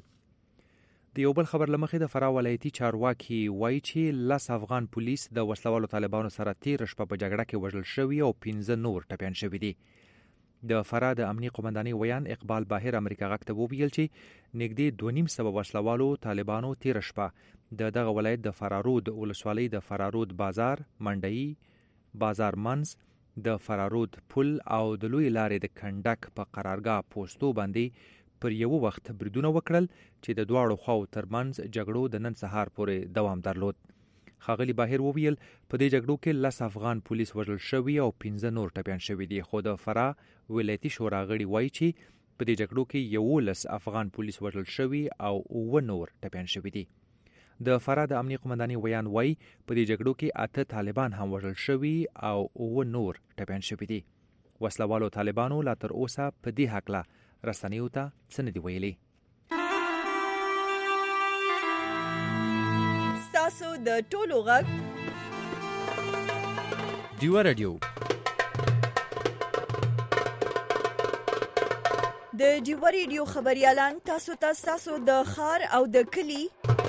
د یو بل خبر لمخې د فرا ولایتي چارواکي وایي چې لس افغان پولیس د وسلوالو طالبانو سره تیر شپه په جګړه کې وژل شوي او پنځه نور ټپیان شوي دي. د فرا د امنیي قومندانۍ ویان اقبال باهر امریکا غاښ ته وویل چې نږدې دوه نیم سوه وسلوالو طالبانو تیر شپه د دغه ولایت د فرارود ولسوالۍ د فرارود بازار، منډۍ بازار منځ، د فرارود پل او د لوی لارې د کنډک په قرارګاه پوستو باندې پر یو وخت بریدونه وکړل چې د دواړو خواو ترمنځ جګړو د نن سهار پورې دوام درلود. ښاغلي باهر وویل په دې جګړو کې لس افغان پولیس وژل شوي او پنځه نور ټپیان شوي دي خو د فرا ولایتي شورا غړي وایي چې په دې جګړو کې یولس افغان پولیس وژل شوي او اووه نور ټپیان شوي دي. د فرا د امنیي قومندانۍ ویان وایي په دې جګړو کې اته طالبان هم وژل شوي او اووه نور ټپیان شوي دي. وسلوالو طالبانو لا تر اوسه په دې هکله رسنیو ته څه نه دي ویلي. ستاسو د ټولو غږ ډیوا رادیو. د ډیو ریډیو خبريالان تاسو ته تاسو د خار او د کلی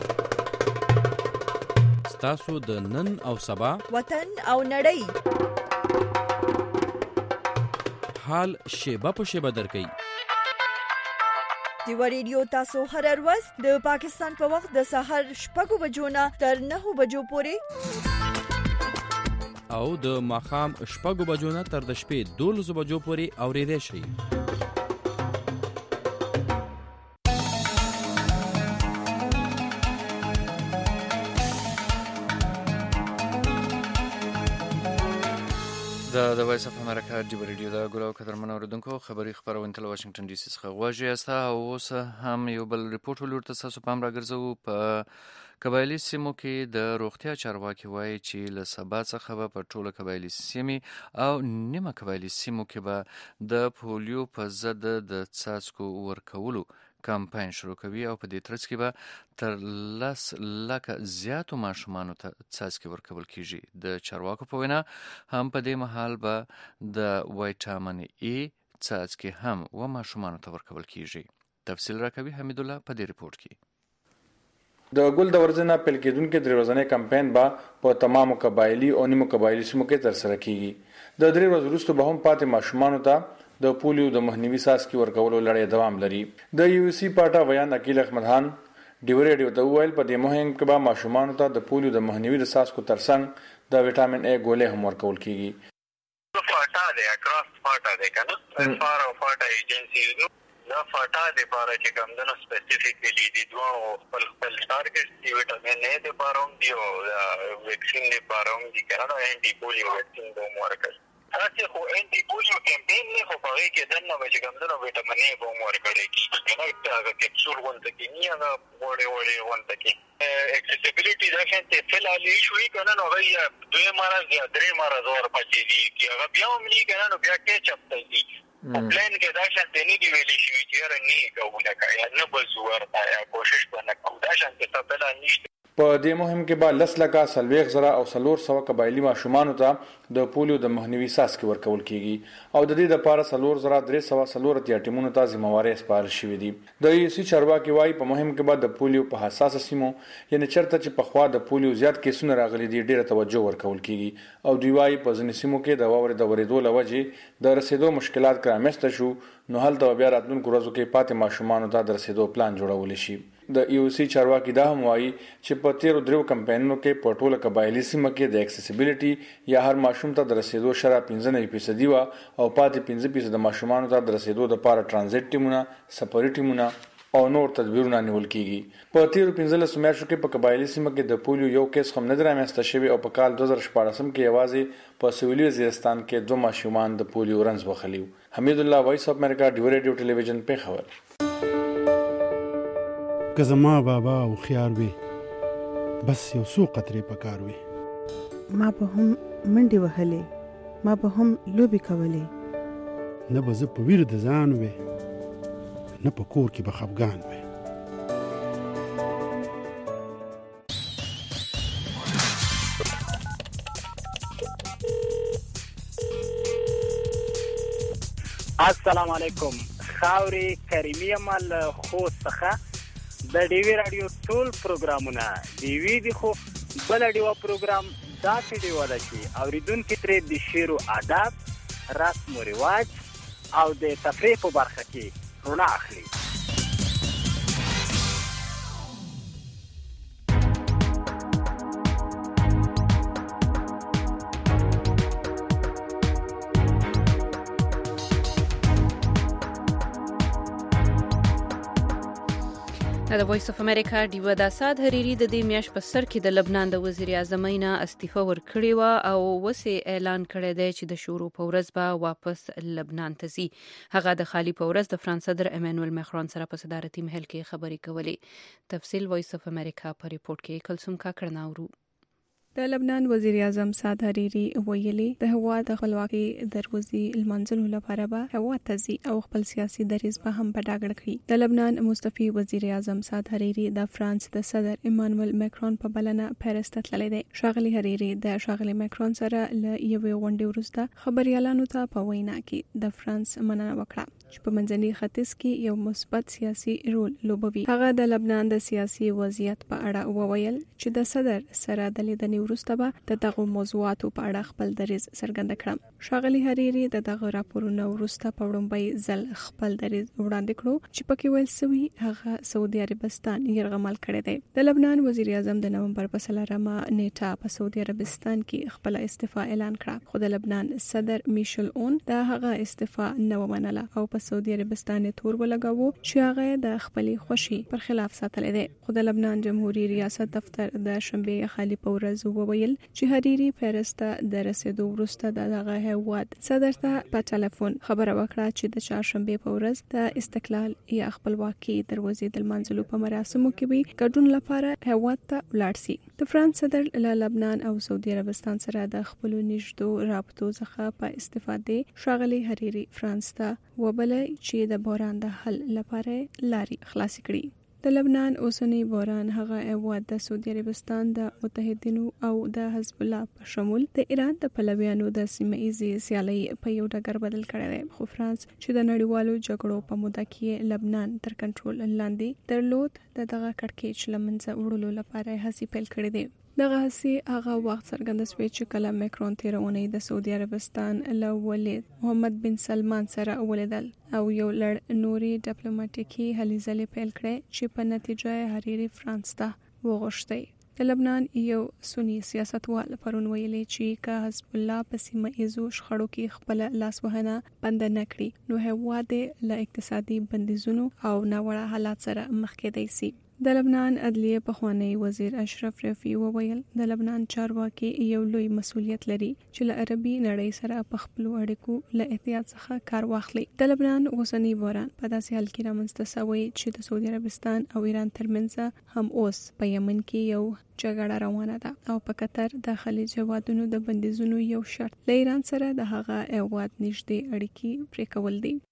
تاسو د نن او سبا وطن او نړۍ حال شیبه په شیبه درکې ډیو ریډیو تاسو هر ورځ د پاکستان په وخت د سحر شپږ بجو نه تر نهه بجو پورې او د ماخام شپږ بجو نه تر د شپې دولس بجو پورې اورېدای شئ. د د وایس اف امریکا ډیو ریډیو د ګلو قدرمن اوریدونکو خبري خبرونه تل واشنگټن ډي سي څخه غواړي استا او اوس هم یو بل ریپورت ولورته تاسو پام راګرځو په قبایلی سیمو کې د روغتیا چارواکي وایي چې له سبا څخه به په ټوله قبایلی سیمې او نیمه قبایلی سیمو کې به د پولیو په ضد د څاڅکو ورکولو کمپاین شروع کوي او په دې ترڅ کې به تر لس لکه زیاتو ماشومانو ته څاڅکي ورکول کیږي. د چارواکو په وینا هم په دې مهال به د وایټامین ای څاڅکي هم و ماشومانو ته ورکول کیږي. تفصیل راکوي حمید الله په دې ریپورت کې. د ګل د ورځې پیل کېدونکې درې ورځنی کمپاین به په تمامو قبایلی او نیمو قبایلی سیمو کې ترسره کیږي. د درې ورځې وروسته به هم پاتې ماشومانو ته د پولیو د مخنیوي څاڅکي ورکولو لړۍ دوام لري. د یو سی پاټا ویان عقیل احمد خان ډیو ریډیو ته وویل په دې مهم کې به ماشومانو ته د پولیو د مخنیوي د څاڅکو ترڅنګ د وټامین ای ګولې هم ورکول کیږي. فاټا دی اکراس فاټا دی کنه فار او فاټا ایجنسی دا فاټا دی لپاره چې کوم دنو سپیسیفیکلی دی دوه خپل خپل ټارګټ دی وټامین ای دی لپاره دی او ویکسین دی لپاره دی کنه انټي پولیو ویکسین به ورکړي. تاسو خو انټي پولیو کمپاین نه خو په کې دنه چې کوم دنو وټامین ای به ورکړي کی کنه دا کپسول ونته کې نه هغه وړي وړي ونته کې اکسیسیبিলিټی دا څنګه فل علي شوې کنه نو غیا دوی مرز یا درې مرز ور پاتې دي کی هغه بیا هم نه کنه نو بیا کې چپته دي پلان کې دا څنګه نه دی ویلې شوې چې رنګي کوله کای نه بزور تا کوشش کنه کوم دا څنګه ته بل نشته. په دې مهم کې به لس لکه سلويخ زره او سلور سو قبایلی ماشومانو ته د پولیو د مخنیوي څاڅکي ورکول کیږي او د دې لپاره سلور زره درې سو سلور اتیا ټیمونو ته ذمہواری سپارل شوې دي. د یو سی چارواکي وایي په مهم کې به د پولیو په حساس سیمو یعنی چرته چې په خوا د پولیو زیات کیسونه راغلي دي ډیره توجه ورکول کیږي او دوی وایي په ځینې سیمو کې د واورې د ورېدو لوجې د رسیدو مشکلات کرامسته شو نو هلته بیا راتلونکو ورځو کې پاتې ماشومانو ته د رسیدو پلان جوړول شي. د یو سی چارواکي دا هم وایي چې په تیرو دریو کمپاینونو کې په ټوله قبایلی سیمه کې د اکسیسیبিলিټي یا هر ماشوم ته د رسیدو شرح پنځه نوي فیصد و او پاتې پنځه فیصد ماشومانو ته د رسیدو د لپاره ترانزیت ټیمونه سفري ټیمونه او نور تدبیرونه نیول کیږي. په تیرو پنځلس میاشتو کې په قبایلی سیمه کې د پولیو یو کیس هم نه درامسته شوی او په کال دوه زره شپږ کې یوازې په سویلي وزیرستان کې دوه ماشومان د پولیو رنځ وخلیو. حمید الله وایس اف امریکا ډیو ریډیو ټلویزیون په خبر. که زما بابا او خيار وي بس یو څو قطرې پکار وي ما به هم منډي وهلې ما به هم لوبي کولې نه به زه په ویر د ځان وي نه په کور کې به خفګان وي. السلام علیکم خاوري کریمي مال خو څخه د ډیوی رادیو ټول پروګرامونه ډیوی دی خو بل ډیو پروګرام داسې ډیو ده چې اوریدونکو ترې د شعر او ادب رسم او رواج او د تفریح په برخه کې رڼا اخلي. د وایس اف امریکا ډیو د اساد حریری د دې میاش په سر کې د لبنان د وزیر اعظم نه استعفا ورکړی و او وسه اعلان کړی دی چې د شورو په ورځ به واپس لبنان ته ځي. هغه د خالی په ورځ د فرانس صدر ایمانوئل ماکرون سره په صدارتي محل کې خبرې کولې. تفصیل وایس اف امریکا په ریپورت کې کلثوم کاکړ ناورو. د لبنان وزیر اعظم سعد حریری ویلي د هوا د خپلواکي دروازې المنځلو لپاره به هوا تزي او خپل سیاسي دریځ به هم په ډاګه کړی. د لبنان مستفي وزیر اعظم سعد حریری د فرانس د صدر ایمانوئل ماکرون په بلنه پاریس ته تللی دی. شاغلی حریری د شاغلی ماکرون سره ل یوې غونډې وروسته خبريالانو ته په وینا کې د فرانس مننه وکړه چې په منځني ختیځ کې یو مثبت سیاسي رول لوبوي. هغه د لبنان د سیاسي وضعیت په اړه وویل چې د صدر سره د لیدنې وروسته به د دغه موضوعاتو په اړه خپل دریځ څرګند کړم. ښاغلي حریری د دغه راپورونو وروسته په وړاندې ځل خپل دریځ وړاندې کړو چې پکې ویل سوي هغه سعودي عربستان یرغمل کړی دی. د لبنان وزیر اعظم د نومبر په څلورمه نیټه په سعودي عربستان کې خپل استعفا اعلان کړه، خو د لبنان صدر میشل اون دا هغه استعفا نه ومنله او په سعودي عربستان تور ولګاوه چې هغه د خپل خوشي پر خلاف ساتل دي. خو د لبنان جمهوریت ریاست دفتر د شنبه خالي پورز وویل چې حریری پیرس ته د رسیدو وروسته دغه هیواد صدر ته په ټلیفون خبره وکړه چې د چهارشنبه په ورځ د استقلال یا خپلواکي دروازې د منځلو په مراسمو کې به ګډون لپاره هیواد ته ولاړ شي. د فرانس صدر له لبنان او سعودي عربستان سره د خپل نږدې رابطو څخه په استفادې ښاغلي حریری فرانس ته وبله چې د بحران د حل لپاره لارې خلاص کړي. د لبنان اوسنی بحران هغه هیواد د سعودي عربستان د متحدینو او د حزب الله په شمول د ایران د پلویانو د سیمه ایزي سیالي په یو ډګر بدل کړی دی. خو فرانس چې د نړیوالو جګړو په موده کې لبنان تر کنټرول لاندې درلود د دغه کړکېچ لمنځه وړلو لپاره هڅې پیل کړې دي. دغه هڅې هغه وخت څرګنده شوې چې کله مکرون تیر اونۍ د سعودي عربستان له ولید محمد بن سلمان سره ولیدل او یو لړ نوري ډیپلوماټیکي هلې ځلې پیل کړې چې په نتیجه یې حریری فرانس ته وغوښتي. د لبنان یو سنی سیاستوال پرون ویلي چې که حزب الله په سیمه ایزو شخړو کې خپل لاسوهنه بند نه کړي نو هیواد له اقتصادي بندیزونو او ناوړه حالات سره مخ کېدای شي. د لبنان عدلیه پخوانی وزیر اشرف رفیع وویل د لبنان چارواکي یو لوی مسؤلیت لري چې له عربي نړۍ سره په خپل اړیکو له احتیاط څخه کار واخلي. د لبنان اوسنی بحران په داسې حال کې رامنځته شوی چې د سعودي عربستان او ایران ترمنځ هم اوس په یمن کې یو جګړه روانه ده او په قطر د خلیج هیوادونو د بندیزونو یو شرط له ایران سره د هغه هیواد نږدې اړیکې پرې کول دي.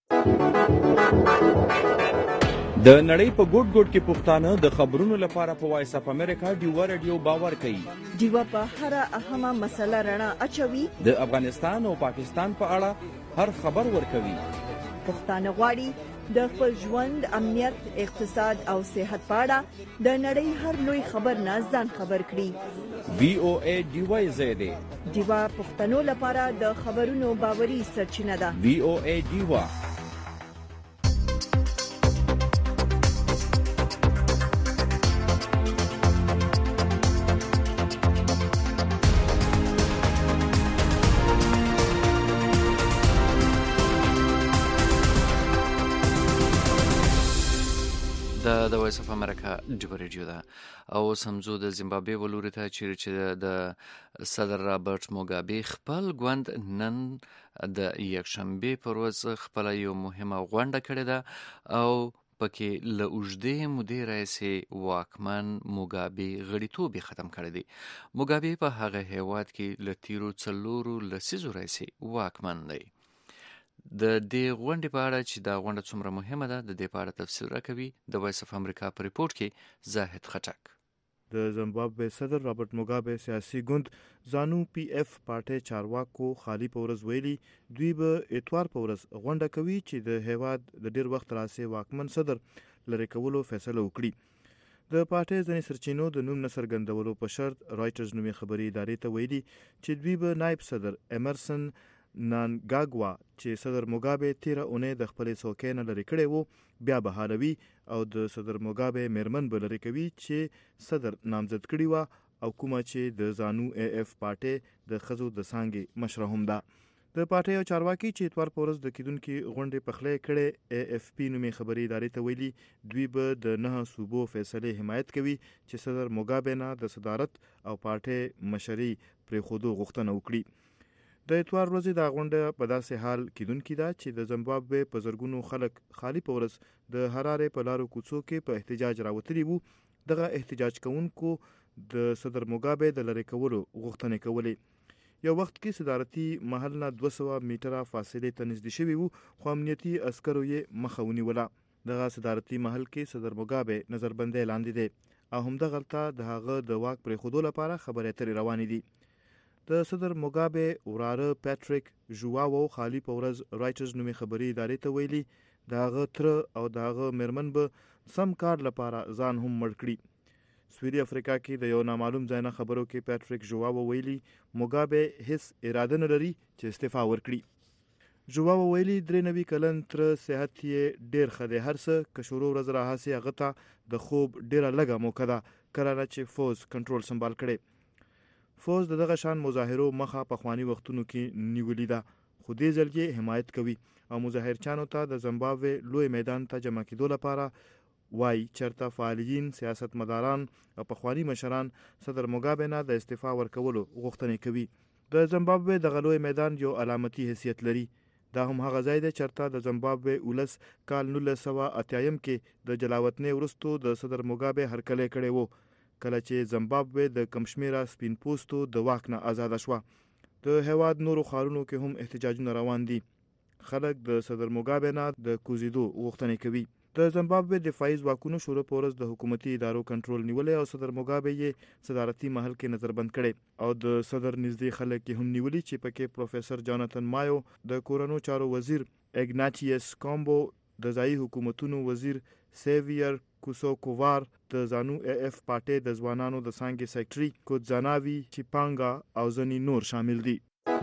د نړۍ په ګوټ ګوټ کې پښتانه د خبرونو لپاره په وایس اپ امریکا ډیوا رادیو باور کوي. ډیوا په هر اهمه مسله رڼا اچوي. د افغانستان او پاکستان په اړه هر خبر ورکوي. پښتانه غواړي د خپل ژوند، امنیت، اقتصاد او صحت په اړه د نړۍ هر لوی خبر نه ځان خبر کړي. وی او ای ډیوا زیاده ډیوا پښتنو لپاره د خبرونو باوري سرچینه ده. وی او ای ډیوا د وایس اف امریکا ډیوا رادیو ده او سمزو د زیمبابوې ولوري ته چې د صدر رابرټ موګابي خپل ګوند نن د یکشنبه پر ورځ خپل یو مهمه غونډه کړې ده او پکې له اوږدې مودې راهیسې واکمن موګابي غړیتوب ختم کړی دی. موګابي په هغه هیواد کې له تیرو څلورو لسیزو راهیسې واکمن دی. د دې غونډې په اړه چې دا غونډه څومره مهمه ده د دې په اړه تفصیل راکوي د وایس اف امریکا په ریپورت کې زاهد خټک. د زیمبابوې صدر رابرټ موګابي سیاسي ګوند زانو پی اف پارټي چارواکو خالی پورز ویلي دوی به اتوار پورز غونډه کوي چې د هیواد د ډیر وخت راځي واکمن صدر لری کولو فیصله وکړي. د پارټي ځینې سرچینو د نوم نسرګندولو په شرط رایټرز نومي خبري ادارې ته ویلي چې دوی به نائب صدر امرسن نانګاګوا چې صدر موګابي تیر اونۍ د خپل څوکۍ نه لري کړی وو بیا بهالوي او د صدر موګابي میرمن به لري کوي چې صدر نامزد کړی و او کومه چې د زانو ای اف پارټي د خزو د سانګي مشره هم ده. د پارټي او چارواکي چې اتوار پورز د کیدونکو غونډې پخلې کړي ای اف پی نومي خبري ادارې ته ویلي دوی به د نه صوبو فیصله حمایت کوي چې صدر موګابي نه د صدارت او پارټي مشري پرې خودو غوښتنه وکړي. د اتوار ورځې د غونډه په داسې حال کېدونکې ده چې د زیمبابوې په زرګونو خلک خالی په ورځ د هرارې په لارو کوڅو کې په احتجاج راوتلي وو. دغه احتجاج کوونکو د صدر موګابي د لری کولو غوښتنې کولې. یو وخت کې صدارتي محل نه دوه سوه میټره فاصلې ته نږدې شوي وو خو امنیتي عسکرو یې مخه ونیوله. دغه صدارتي محل کې صدر موګابي نظربندۍ لاندې دی او همدغلته د هغه د واک پرېښودو لپاره خبرې اترې روانې دي. د صدر موګابي وراره پیټریک ژواو خالی په ورځ رایټرز نومي خبري ادارې ته ویلي د هغه تر او د هغه میرمن به سم کار لپاره ځان هم مړ کړي. سویلي افریقا کې د یو نامعلوم ځای نه خبرو کې پیټریک ژواو ویلي موګابه هیڅ اراده نه لري چې استعفا ورکړي. ژواو ویلي درې نوي کلن تر صحت یې ډېر ښه دی، هر څه که شروع ورځ راهسې هغه ته د خوب ډېره لږه موقع ده کله نه چې فوز کنټرول سنبال کړی. فوز د دغه شان مظاهرو مخه پخواني وختونو کې نیولې ده، خو دې ځل یې حمایت کوي او مظاهرچانو ته د زمبابوې لوی میدان ته جمع کېدو لپاره وایي چېرته فعالین، سیاستمداران او پخواني مشران صدر موګابه نه د استعفا ورکولو غوښتنې کوي. د زمبابوې دغه لوی میدان یو علامتي حیثیت لري. دا هم هغه ځای دی چېرته د زمبابوې ولس کال نولس سوه اتیایم کې د جلاوطنۍ وروستو د صدر موګابه هرکلی کړی و، کله چې زمبابوې د کم شمېره سپین پوستو د واک نه آزاده شوه. د هېواد نورو ښارونو کې هم احتجاجونه روان دي. خلک د صدر موګابه نه د کوزېدو غوښتنې کوي. د زمبابوې دفاعي ځواکونو شروع په ورځ د حکومتي ادارو کنټرول نیولی او صدر موګابه یې صدارتي محل کې نظربند کړی او د صدر نږدې خلک یې هم نیولي چې پکې پروفیسر جاناتن مایو د کورنو چارو وزیر، اګناچیس کامبو د ځایي حکومتونو وزیر، سیویر کوسو کووار د زانو ای اف پارټۍ د ځوانانو د څانګې سیکرټري، کوتزاناوي چیپانګا او ځینې نور شامل دي.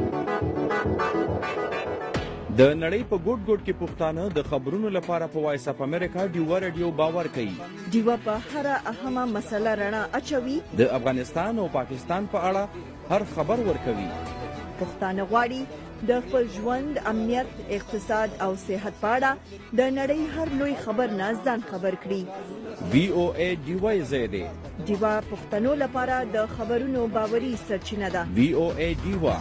د نړۍ په ګوټ ګوټ کې پښتانه د خبرونو لپاره په وایس اف امریکا ډیوا رادیو باور کوي. ډیوا په هر اهمه مسله رڼا اچوي. د افغانستان او پاکستان په اړه هر خبر ورکوي. پښتانه غواړي د خپل ژوند، امنیت، اقتصاد او صحت په اړه د نړۍ هر لوی خبر نه ځان خبر کړي. وی او ای ډیوا زیاده ډیوا پښتنو لپاره د خبرونو باوري سرچینه ده. وی او ای ډیوا.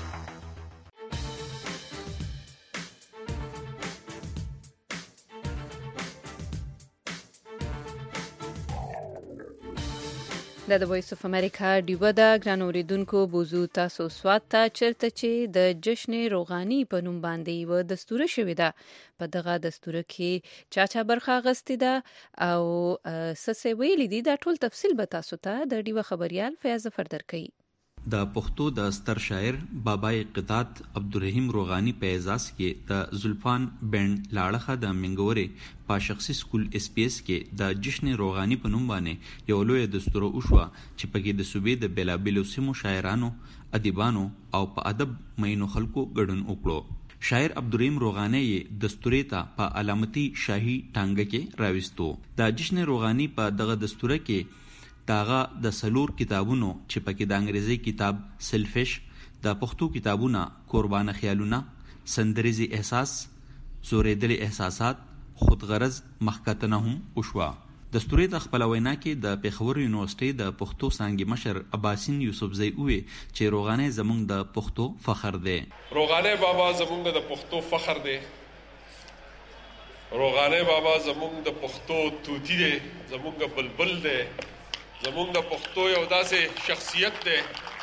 د وایس اف امریکا ډیوا د ګران اوریدونکو بوزو تاسو سوات ته چرته چې د جشن روغاني په نوم باندې و دستور شوې ده. په دغه دستور کې چا چا برخه غستې ده او سسې ویلې دي. دا ټول تفصیل به تاسو ته د ډیوا خبريال فیاض ظفر درکوي. د پښتو د ستر شاعر بابای قطات عبدالرحیم روغانی په اعزاز کې د زلفان بند لاړخه د منګورې په شخصي سکول اس پی اس کې د جشن روغانی په نوم باندې یو لوی دستور وشوه چې پکې د صوبې د بیلابیلو سیمو شاعرانو، ادیبانو او په ادب مینو خلکو ګډون وکړو. شاعر عبدالرحیم روغانی دستورې ته په علامتي شاهي ټانګه کې راوستو. د جشن روغانی په دغه دستور کې داغه د سلور کتابونو چې پکې د انګریزي کتاب سلفش، د پښتو کتابونه قربان خیالونه، سندریزي احساس، زوریدلي احساسات، خودغرض مخکتنه هم وشوه. دستورې د خپل وینا کې د پېښور یونیورسيټي د پښتو څانګې مشر عباسین یوسفزئی وی چې روغانه زمونږ د پښتو فخر دی. روغانه بابا زمونږ د پښتو فخر دی. روغانه بابا زمونږ د پښتو توتی دی، زمونږ بلبل دی، زمونږ د پښتو یو داسې شخصیت دی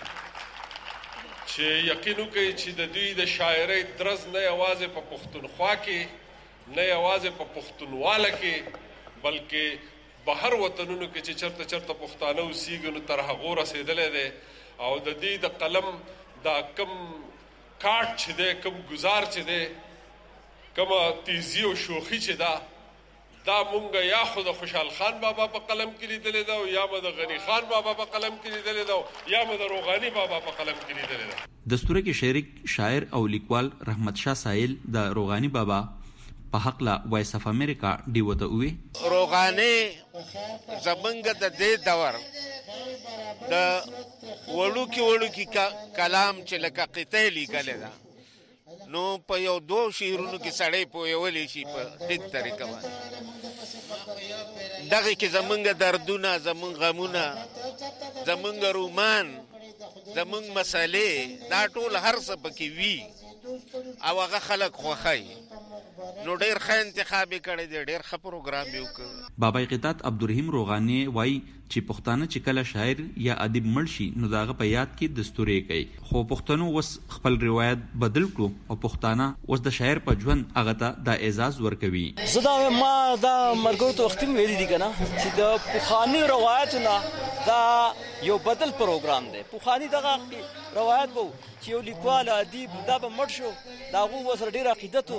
چې یقین وکړئ چې د دوی د شاعرۍ طرز نه یوازې په پښتونخوا کې، نه یوازې په پښتونواله کې، بلکې بهر وطنونو کې چې چرته چرته پښتانه اوسېږي نو تر هغو رسېدلی دی. او د دې د قلم دا کم کاټ چې دی، کم ګزار چې دی، کومه تیزي او شوخي چې ده، دا مونږ یا خو د خوشحال خان بابا په قلم کې لیدلی ده او یا به د غني خان بابا په قلم کې لیدلی ده یا به د روغاني بابا په قلم کې لیدلی ده. دستوره کې شریک شاعر او لیکوال رحمت شاه سایل د روغاني بابا په حق لا وایس اف امریکا ډیو ته وی روغاني زمونږ د دې دور د وړو کې وړو کې کلام چې لکه قطعه لیکلی ده نو په یو دو شعرونو کې سړی پوهولی شي په ټیک طریقه باندې. دغه کې زمونږ دردونه، زمونږ غمونه، زمونږ رومان، زمونږ مسلې، دا ټول هر څه پکې وي او هغه خلک خوښوي. نو ډېر ښه انتخاب یې کړی دی، ډېر ښه پروګرام یې وکړ. بابای قطات عبدالرحیم روغانی وایي چې پښتانه چې کله شاعر یا ادیب مړ شي نو د هغه په یاد کې دستورې کوي، خو پښتنو اوس خپل روایت بدل کړو او پښتانه اوس د شاعر په ژوند هغه ته د اعزاز ورکوي. زه دا ما دا مرګو ته وختي ویلي دي که نه چې د پخواني روایتونه دا یو بدل پروګرام دی. پخواني دغه روایت به چې یو لیکوال ادیب دا به مړ شو، د هغو ورسره ډېر عقیدت و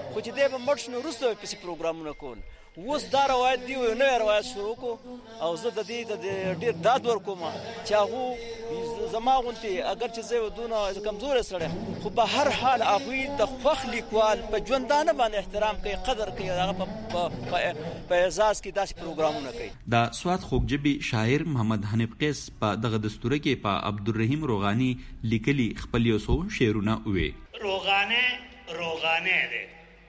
خو چې دی به مړ شو نو وروسته به پسې پروګرامونه کول. اوس دا روایت دی یو نوی روایت شروع کړو او زه د دې ته ډېر داد ورکوم چې هغو زما غوندې اگر چې زه یو دونه کمزوری سړی خو په هر حال هغوی د خوښ لیکوال په ژوندانه باندې احترام کوي، قدر کوي، هغه په اعزاز کې داسې پروګرامونه کوي. د سوات خوږژبي شاعر محمد حنیف قیس په دغه دستوره کې په عبدالرحیم روغاني لیکلي خپل یو څو شعرونه ووې. روغانه روغانه دی،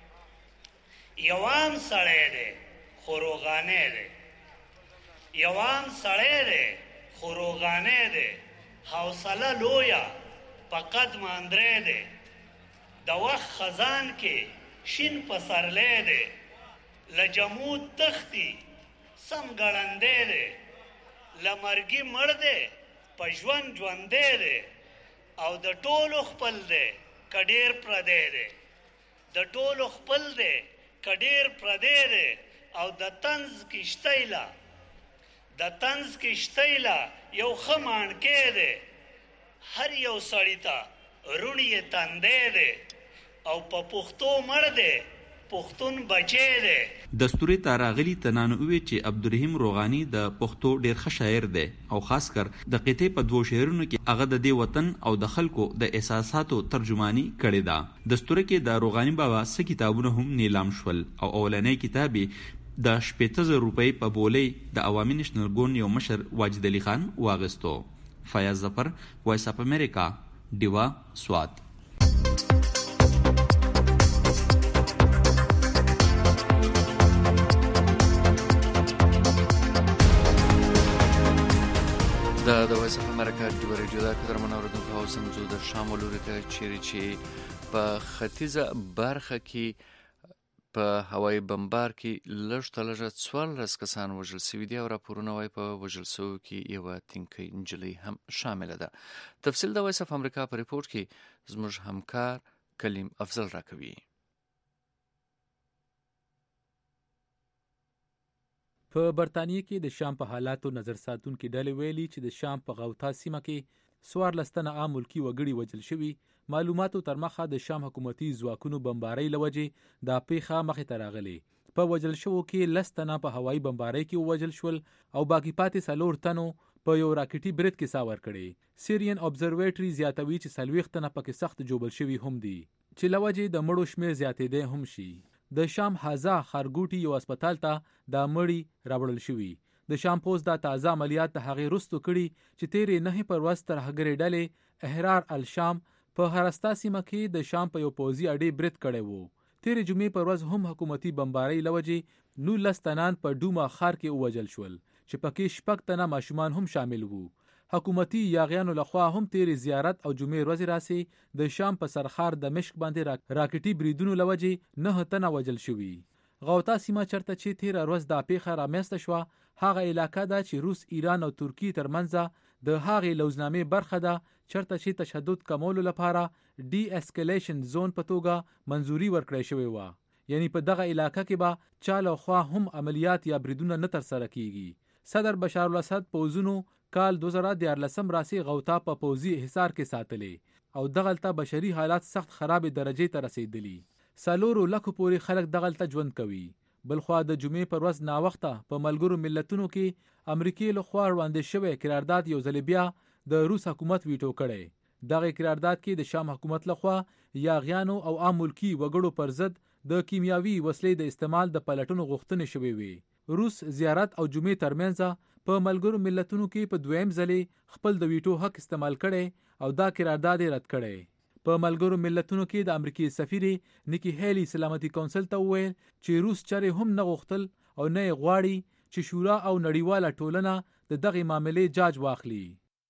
یوام سړی دی خو روغانه دی، یوام سړی دی خو روغانه دی، حوصله لویه په قد ماندری دی، د وخت خزان کې شین پسرلی دی، له جمود تختی سم ګړندی دی، له مرګي مړ دی په ژوند ژوندی دی، او د ټولو خپل دی که ډېر پردی دی، د ټولو خپل دی که ډېر پردی دی، او د طنز کشتۍ له د طنز کشتۍ له یو ښه ماڼکی دی، هر یو سړي ته روڼ یې تندی دی، او په پښتو مړ دی پښتون بچی دی. دستورې ته راغلي تنانو وویل چې عبدالرحیم روغاني د پښتو ډېر ښه شاعر دی او خاص کر د قطعې په دوو شعرونو کې هغه د دې وطن او د خلکو د احساساتو ترجماني کړې ده. دستوره کې د روغاني بابا څه کتابونه هم نیلام شول او اولنی کتاب د شپېته زره روپۍ په بولۍ د عوامي نیشنل ګوند یو مشر واجد علي خان واغستو. فیاض ظفر، وایس اف امریکا، ډیوا، سوات. دا د وایس اف امریکا ډیوا ریډیو ده. قدرمن اورېدونکو او سمځو د شام لوري ته چیرې چې په ختیځه برخه کې په هوایي بمبار کې لږ تر لږه څوارلس کسان وژل سوي دي او راپورونه وایي په وژل سویو کې یوه تینکۍ نجلۍ هم شامله ده. تفصیل د وایس اف امریکا په ریپورټ کې زموږ همکار کلیم افضل راکوي. په برطانیه کې د شام په حالاتو نظر ساتونکي ډلې ویلي چې د شام په غوطا سیمه کې څوارلس تنه عام ملکي وګړي وژل شوي. معلوماتو تر مخه د شام حکومتي ځواکونو بمبارۍ له وجې دا پیښه مخې ته راغلې. په وژل شوو کې لس تنه په هوایي بمبارۍ کې ووژل شول او باقي پاتې څلور تنو په یو راکټي برید کې ساه ورکړې. سیرین ابزرویټري زیاتوي چې څلوېښت تنه پکې سخت جوبل شوي هم دي چې له وجې د مړو شمېر زیاتېدی هم شي. د شام حزا خارګوټي یو هسپتال ته دا مړي راوړل شوي. د شام پوسټ دا تازه عملیات د هغې وروسته کړي چې تیرې نهې پر ورځ ترهګرې ډلې احرار الشام په هرستا سیمه کې د شام په یو پوځي اډې برید کړی و. تیرې جمعې پر ورځ هم حکومتي بمبارۍ له وجې نولس تنان په ډوما ښار کې ووژل شول چې پکې شپږ تنه ماشومان هم شامل وو. حکومتي یاغیانو لخوا هم تیرې زیارت او جمعې ورځې راسې د شام په سرخار دمشق باندې راکټي بریدونو له وجې نه تنه وژل شوي. غوطا سیمه چرته چې تیره ورځ دا پیښه رامنځته شوه هغه علاقه ده چې روس، ایران او ترکیې ترمنځ د هغې لوزنامې برخه ده چرته چې تشدد کمولو لپاره ډي اسکلیشن زون په توګه منظوري ورکړی شوې وه. یعنی په دغه علاقه کې به چا له خوا هم عملیات یا بریدونه نه ترسره کیږي. صدر بشار الاسد پوځونو کال دوه زره دیارلسم راسې غوطا په پوځي حصار کې ساتلې او دغلته بشري حالات سخت خرابې درجې ته رسېدلي. څلورو لکو پورې خلک دغلته ژوند کوي. بلخوا د جمعې پر ورځ ناوخته په ملګرو ملتونو کې امریکې لخوا وړاندې شوی قرارداد یو ځل بیا د روس حکومت ویټو کړی. دغه قرارداد کې د شام حکومت لخوا یاغیانو او عام ملکي وګړو پر ضد د کیمیاوي وسلې د استعمال د پلټنو غوښتنې شوې وي. روس زیارت او جمعې ترمنځ په ملګرو ملتونو کې په دویم ځلې خپل د ویټو حق استعمال کړي او دا قرارداد رد کړي. په ملګرو ملتونو کې د امریکای سفیر نیکی هیلی سلامتی کونسل ته وویل چې روس چرې هم نه غوښتل او نه غواړي چې شورا او نړیواله ټولنه د دغه معاملې جاج واخلي.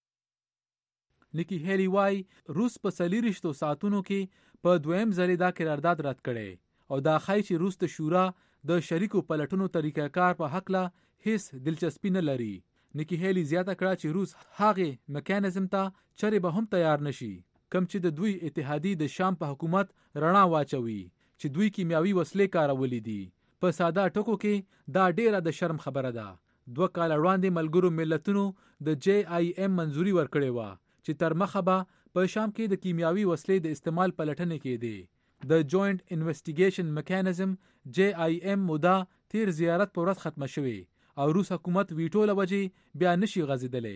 نیکی هیلی وای روس په څلېرویشتو ساعتونو کې په دویم ځلې دا قرارداد رد کړي او دا ښایي چې روس د شورا د شریکو پلټنو طریقه کار په حقله هیڅ دلچسپي نه لري. نیکی هیلی زیاته کړه چې روس هغه میکانیزم ته چرې به هم تیار نشي کم چې د دوی اتحادی د شام په حکومت رڼا واچوي چې دوی کیمیاوي وسلې کارولې دي. په ساده ټکو کې دا ډیره د شرم خبره ده. دوه کال وړاندې ملګرو ملتونو د جی آی ایم منظوري ورکړې وه چې تر مخه به په شام کې د کیمیاوي وسلې د استعمال پلټنې کېدې. د جوائنٹ انویسټیګیشن میکانیزم جے آی ایم مودا تیر زیارت پر ورځ ختمه شوې او روس حکومت ویټو لوجې بیا نشي غځېدلې.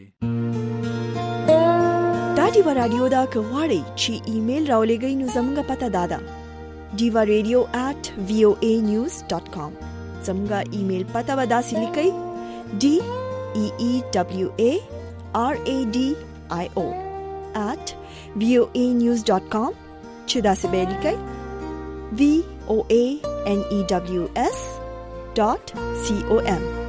دا ډیوا رادیو دا کغواړي چې ایمیل راولېږئ نو زموږ پته دادا diva radio at voa news dot com. زموږ ایمیل پته ودا سلیکئ d e e w a r a d i o at voa news dot com چې دا څه به لیکئ v o a n e w s dot com